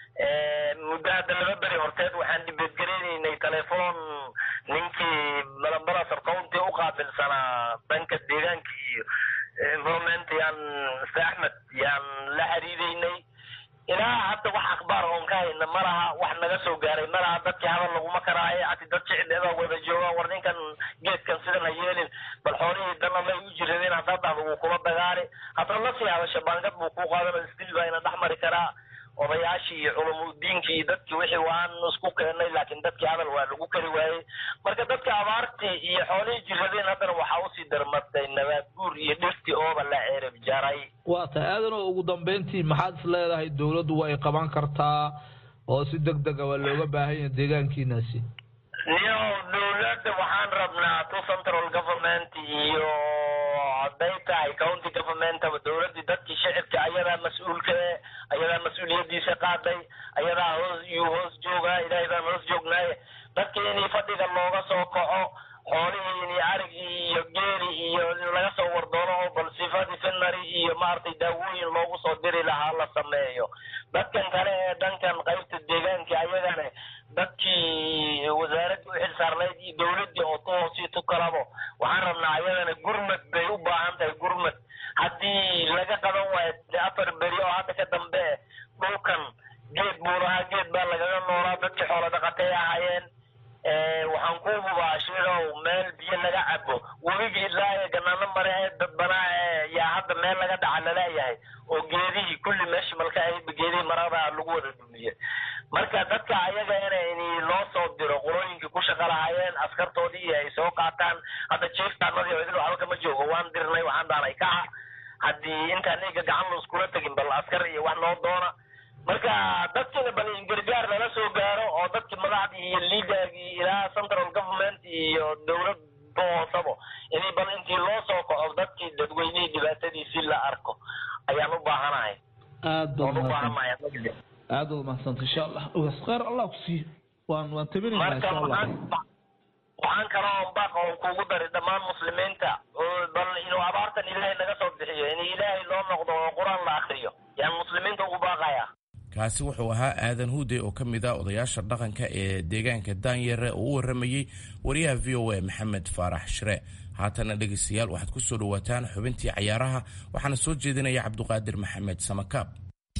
[SPEAKER 3] muddo hadda laba beri horteed waxaan dhibeedgareynaynay telefoon ninkii balanbalasar county u qaabilsanaa dhanka deegaanka iyo environment yaan mr axmed yaan la xiriireynay ilaa hadda wax akhbaar oon ka hayna ma laha wax naga soo gaaray ma laha. dadkii hadal laguma karaaye ati dad jecel wada joogaan war ninkan geedkan sidan ha yeelin bal xoolihii dana may u jiradeen haddaad dhahdo wuu kula dagaali haddana la sii hadasha baangad buu kuu qaadana isdil baa ina dhex mari karaa. odayaashii iyo culumudiinkii iyo dadkii wixii waan isku keenay laakiin dadkii hadal waa lagu kari waayey. marka dadka abaartii iyo xoolihii jiradeen haddana waxaa usii darmatay nabaad guur iyo dhirtii ooba la cirib jaray.
[SPEAKER 9] waa tahay aadanoo ugu dambeyntii maxaad is leedahay dawladdu way qaban kartaa oo si deg dega waa looga baahan yahay deegaankiinaasi?
[SPEAKER 3] niyo dawladda waxaan rabnaa to central government iyo hadday tahay county government dawladdii dadkii shicibka ayadaa mas-uulka ayadaa mas-uuliyadiisa qaaday ayadaa hoos iyo hoos joogaa ilaahay baan hoos joognaaye dadkii inii fadhiga looga soo kaco xoolihii inii arigii iyo geeli iyo laga soo wardoono oo bal sifadii finary iyo maaragtay daawooyin loogu soo diri lahaa la sameeyo. dadkan kale ee dhankan qaybta deegaanka ayagana dadkii wasaaradda u xilsaarnayd iyo dawladdii oo tu hoosii tu kalabo waxaan rabnaa ayagana gurmad bay u baahan tahay. gurmad haddii laga qaban waayo afar beri oo hadda ka dambe dhulkan geed buu lahaa geed baa lagaga noolaa dadkii xoolo dhaqatay ahaayeen. waxaan ku hubaa shirow meel biyo laga cabo webigii ilaa ee ganaano mare ee dadbanaa ee yaa hadda meel laga dhaca laleeyahay oo geedihii kulli meesha malka ahayba geedihii marada lagu wada dumiye. marka dadka ayaga in loo soo diro qolooyinkii ku shaqa lahaayeen askartoodii ay soo qaataan. hadda jeeftaanadii oo idil halka ma joogo waan dirnay waxaan dhaanay kaca haddii intaan iga gacan la iskula tegin bal askar iyo wax noo doona. marka dadkina bal in gargaar lala soo gaaro oo dadkii madaxdii iyo liidergii ilaa central government iyo dawlad hoosabo inay bal intii loo soo kaco dadkii dadweynihii dhibaatadiisi la arko ayaan u baahanahay.
[SPEAKER 9] aad aad u mahadsantahay insha allah ugas khayr allah ku siiyo waan waan tabinaynaa insha allah.
[SPEAKER 3] waxaan kaloo baaq oo kugu daray dhammaan muslimiinta bal inuu abaartan ilaahay naga soo bixiyo in ilaahay loo noqdo oo qur-aan la akriyo yaan muslimiinta ugu baaqaya.
[SPEAKER 22] kaasi wuxuu ahaa aadan huude oo ka mid ah odayaasha dhaqanka ee deegaanka daanyare oo u waramayey wariyaha v o a maxamed faarax shire. haatana dhegaystayaal waxaad ku soo dhawaataan xubintii cayaaraha waxaana soo jeedinaya cabduqaadir maxamed samakaab.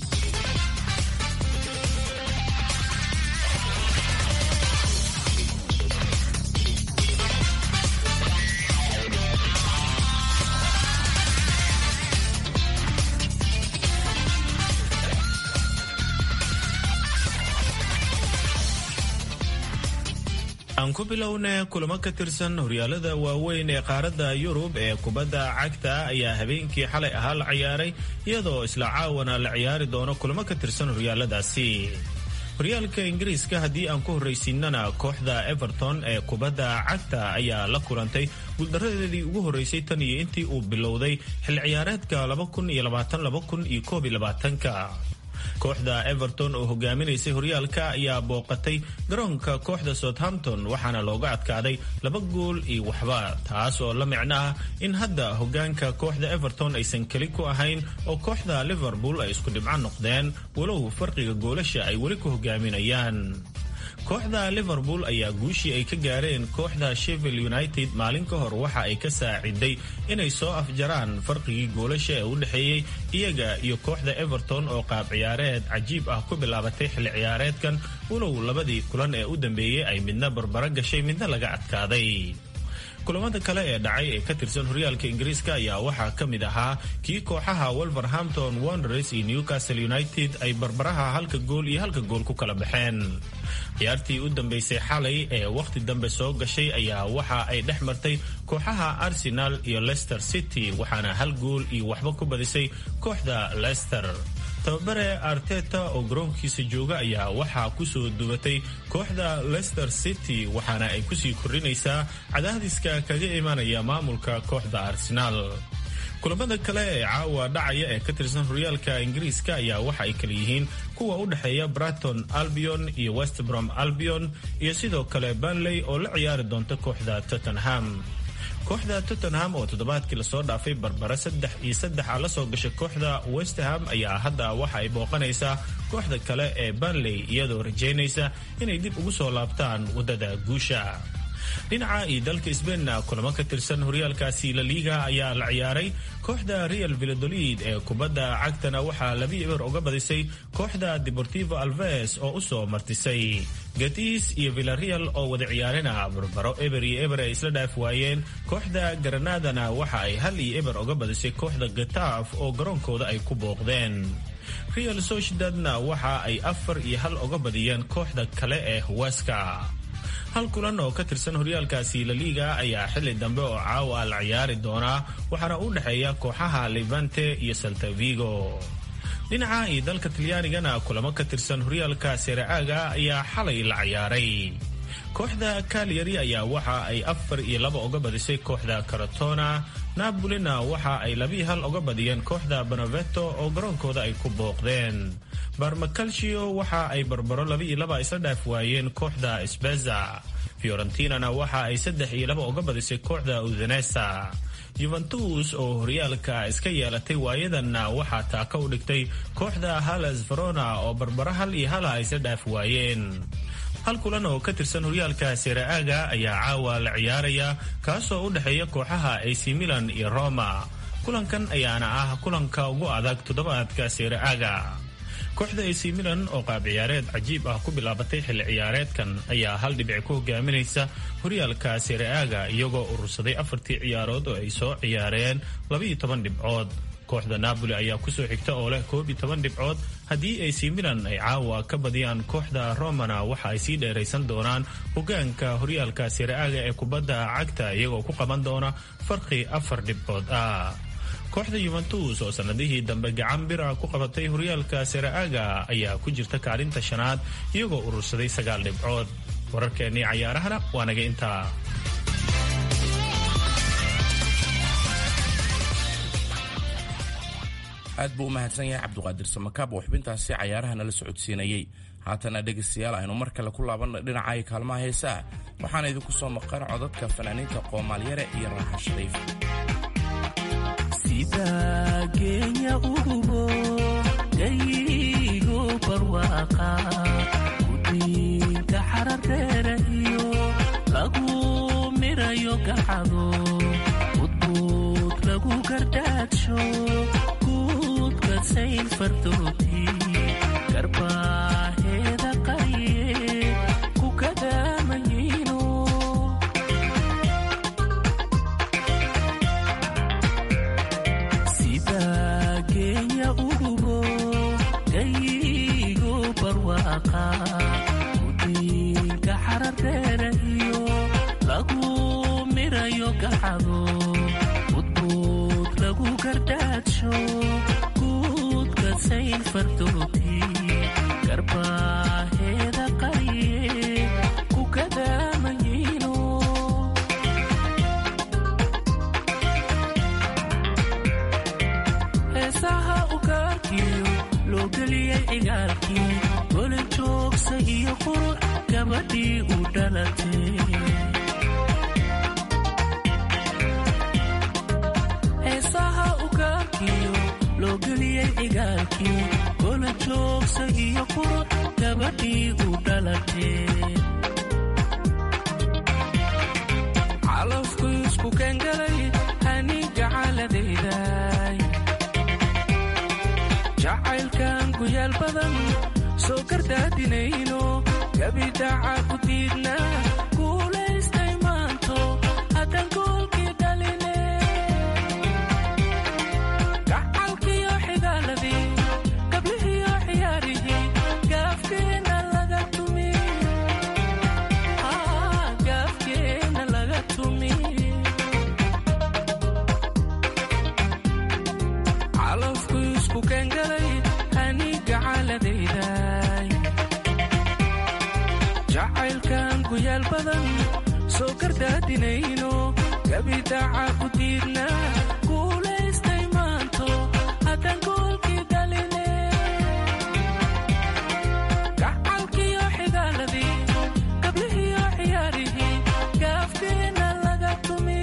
[SPEAKER 10] aan ku bilowna kulamo ka tirsan horyaalada waaweyn ee qaaradda yurub ee kubadda cagta ayaa habeenkii xalay ahaa la ciyaaray iyadoo isla caawana la ciyaari doono kulamo ka tirsan horyaaladaasi. horyaalka ingiriiska haddii aan ku horraysiinana kooxda everton ee kubadda cagta ayaa la kulantay guuldaradeedii ugu horreysay tan iyo intii uu bilowday xil ciyaareedka laba kun iyo labaatan laba kun iyo koob iyo labaatanka. kooxda everton oo hogaaminaysay horyaalka ayaa booqatay garoonka kooxda southampton waxaana looga adkaaday laba gool iyo waxba, taas oo la micno ah in hadda hogaanka kooxda everton aysan keli ku ahayn oo kooxda liverpool ay isku dhibco noqdeen walow farqiga goolasha ay weli ku hogaaminayaan. kooxda liverpool ayaa guushii ay ka gaareen kooxda sheffield united maalin ka hor waxa ay ka saaciday inay soo afjaraan farqigii goolasha ee u dhexeeyey iyaga iyo kooxda everton oo qaab ciyaareed cajiib ah ku bilaabatay xilli ciyaareedkan walow labadii kulan ee u dambeeyey ay midna barbaro gashay midna laga adkaaday. kulamada kale ee dhacay ee ka tirsan horyaalka ingiriiska ayaa waxaa ka mid ahaa kii kooxaha wolverhampton wanderers iyo newcastle united ay barbaraha halka gool iyo halka gool ku kala baxeen. ciyaartii u dambeysay xalay ee wakhti dambe soo gashay ayaa waxa ay dhex martay kooxaha arsenal iyo leicester city waxaana hal gool iyo waxba ku badisay kooxda leicester. tababare arteta oo garoonkiisa jooga ayaa waxaa kusoo dubatay kooxda leicester city waxaana ay kusii kordhinaysaa cadaadiska kaga imanaya maamulka kooxda arsenal. kulamada kale ee caawa dhacaya ee ka tirsan horyaalka ingiriiska ayaa waxa ay kala yihiin kuwa u dhexeeya Brighton Albion iyo West Brom Albion iyo sidoo kale Burnley oo la ciyaari doonta kooxda Tottenham. kooxda Tottenham oo toddobaadkii lasoo dhaafay barbara saddex iyo saddex ah la soo gashay kooxda West Ham ayaa hadda waxa ay booqanaysaa kooxda kale ee Burnley iyadoo rajaynaysa inay dib ugu soo laabtaan wadada guusha. dhinaca iyo dalka Spain kulamo ka tirsan horyaalkaasi La Liga ayaa la ciyaaray. kooxda Real Valladolid ee kubadda cagtana waxaa laba eber uga badisay kooxda Deportivo Alaves oo u soo martisay. Betis iyo Villarreal oo wada ciyaarena barbaro eber iyo eber ay isla dhaaf waayeen. kooxda Granadana waxa ay hal iyo eber uga badisay kooxda Getafe oo garoonkooda ay ku booqdeen. Real Sociedadna waxa ay afar iyo hal uga badiyeen kooxda kale ee Huesca. hal kulan oo ka tirsan horyaalkaasi La Liga ayaa xilli dambe oo caawa la ciyaari doonaa waxaana u dhexeeya kooxaha Levante iyo Celta Vigo. dhinaca iyo dalka Talyaanigana kulamo ka tirsan horyaalka Serie A-ga ayaa xalay la ciyaaray. kooxda Cagliari ayaa waxa ay afar iyo laba uga badisay kooxda Crotona. Napolina waxa ay laba iyo hal uga badiyeen kooxda Benevento oo garoonkooda ay ku booqdeen. Parma Calcio waxa ay barbaro laba iyo laba isla dhaaf waayeen kooxda Spezia. Fiorentinana waxa ay saddex iyo laba uga badisay kooxda Udinese. Juventus oo horyaalka iska yeelatay waayadanna waxaa taaka u dhigtay kooxda Hellas Verona oo barbaro hal iyo hal ay isla dhaaf waayeen. hal kulan oo ka tirsan horyaalka Serie A-ga ayaa caawa la ciyaaraya kaasoo u dhexeeya kooxaha A C Milan iyo Roma. kulankan ayaana ah kulanka ugu adag toddobaadka Serie A-ga. kooxda A C Milan oo qaab ciyaareed cajiib ah ku bilaabatay xilli ciyaareedkan ayaa hal dhibic ku hogaaminaysa horyaalka Serie A-ga iyagoo urursaday afartii ciyaarood oo ay soo ciyaareen laba iyo toban dhibcood. kooxda Napoli ayaa kusoo xigta oo leh koob iyo toban dhibcood. haddii A C Milan ay caawa ka badiyaan kooxda Romana waxa ay sii dheeraysan doonaan hogaanka horyaalka Serie A-ga ee kubadda cagta iyagoo ku qaban doona farqi afar dhibcood ah. kooxda Juventus oo sanadihii dambe gacan bira ku qabatay horyaalka Serie A-ga ayaa ku jirta kaalinta shanaad iyagoo urursaday sagaal dhibcood. wararkeennii cayaarahana waa naga intaa.
[SPEAKER 22] aad buu u mahadsan yahay cabduqaadir samakaab oo xubintaasi cayaaraha nala socodsiinayey. haatana dhegaystayaal aynu mar kale ku laabanna dhinaca kaalmaha heesaha waxaana idinku soo maqan codadka fanaaniinta Qoomalyare iyo Raaxa Shariif.
[SPEAKER 8] sida geenya ugubo daygo barwaqa kudinka xarareera iyo lagu mirayo gacado udbud lagu gardaadsho sayl fardooti garbaheeda qaye ku kadaamayino sida geenya ugubo daygo barwaqa kudinka xarareera iyo lagu mirayo gacado udbud lagu gardaadsho sayl fardooti garbaheeda qaye ku kadaamayino heesaha ugaarkiyo loo geliyay cigaalkii gola joogsa iyo qurux gabadhii u dhalatay heesaha ugaarkiyo loo geliyay cigaalkii gola joogsa iyo qurux gabadhii u dhalatay gardaadinayno gabidhaca ku diidna guulaystay maanto haddaan goolkii dhaline gacalkiyo xigaaladii gablihiyo ciyaarihii gaafkeena laga tumi gaafkeena laga tumi calafku isku keengalay haniga caladayday jacaylkan ku yaal badan soo gardaadinayno gabidhaca ku diidna guulaystay maanto haddaan goolkii dhaline gacalkiyo xigaaladii gablihiyo ciyaarihii gaafkeena laga tumi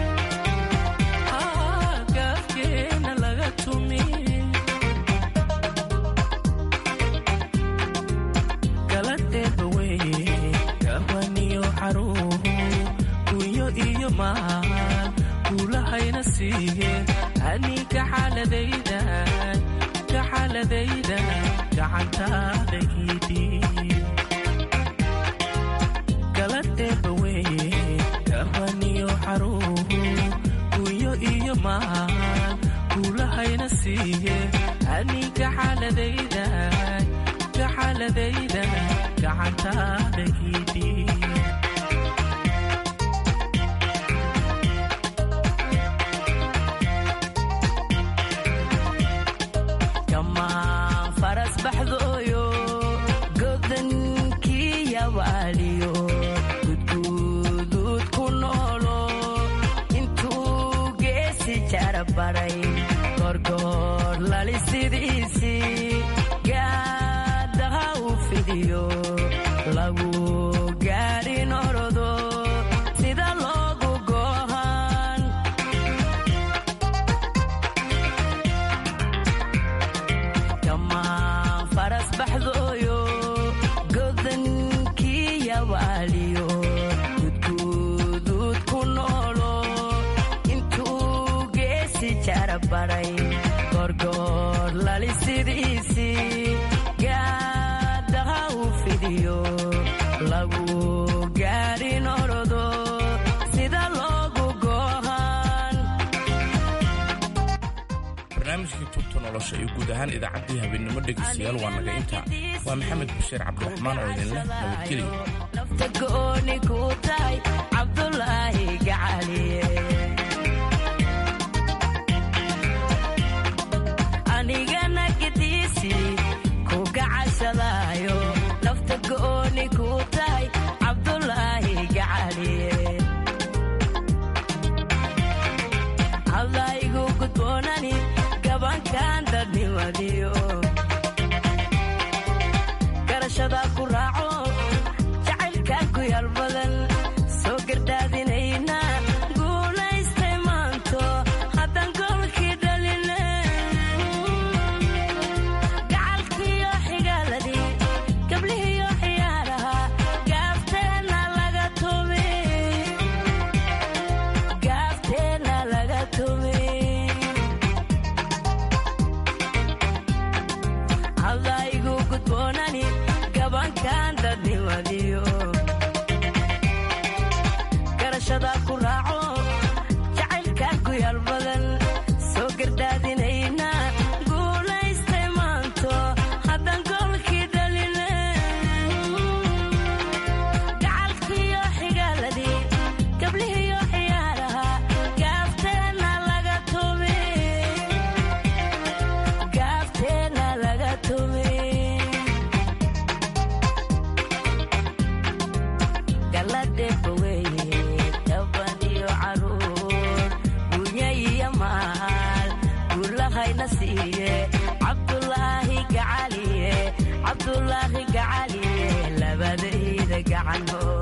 [SPEAKER 8] gaafkeena laga tumi galadheeba weye gabaniyo xaruuhu kunyo iyo maal guulahayna siiyeen aniga xaaladayda gaxaaladayda gacantaada iidhiib galadheeba weye gabaniyo xaruuhu kunyo iyo maal guulahayna siiyeen aniga xaaladayda gaxaaladayda gacantaada iidhiib kamaan faras baxdooyo godankii yabaaliyo gudguduud ku noolo intuu geesi jarabaray gorgoor lali sidiisii gaadaha u fidiyo lagu gaadhin orodo sida loogu goohan kamaan faras baxdooyo godankii yabaaliyo gudguduud ku noolo intuu geesi jarabaray gorgoor lali sidiisii gaadaha u fidiyo lagu gaadhin orodo sida loogu goohan
[SPEAKER 22] barnaamijkii tubta nolosha iyo guud ahaan idaacaddii habeennimo dhegaystayaal waa naga intaa waa maxamed bashiir cabdiraxmaan oo idinleh nabadgelyo
[SPEAKER 8] nafta gooni ku tahay cabdulaahi gacaliye anigana gediisii ku gacashadaayo nafta gooni ku tahay cabdulaahi gacaliye hadlaygu gudboonani gabankan dadnimadiyo garashada ku raaco jacaylkan ku yaal badan soo gardaadinayna guulaystay maanto haddaan goolkii dhaline gacalkiyo xigaaladii gablihiyo ciyaaraha gaafteena laga tumi gaafteena laga tumi hadlaygu gudboonani gabankan dadnimadiyo garashada ku raaco jacaylkan ku yaal badan soo gardaadinayna guulaystay maanto haddaan goolkii dhaline gacalkiyo xigaaladii gablihiyo ciyaaraha gaafteena laga tumi gaafteena laga tumi galadheeba weye gabaniyo caruur gunya iyo maal guulahayna siiye cabdulaahi gacaliye cabdulaahi gacaliye labadayda gacanho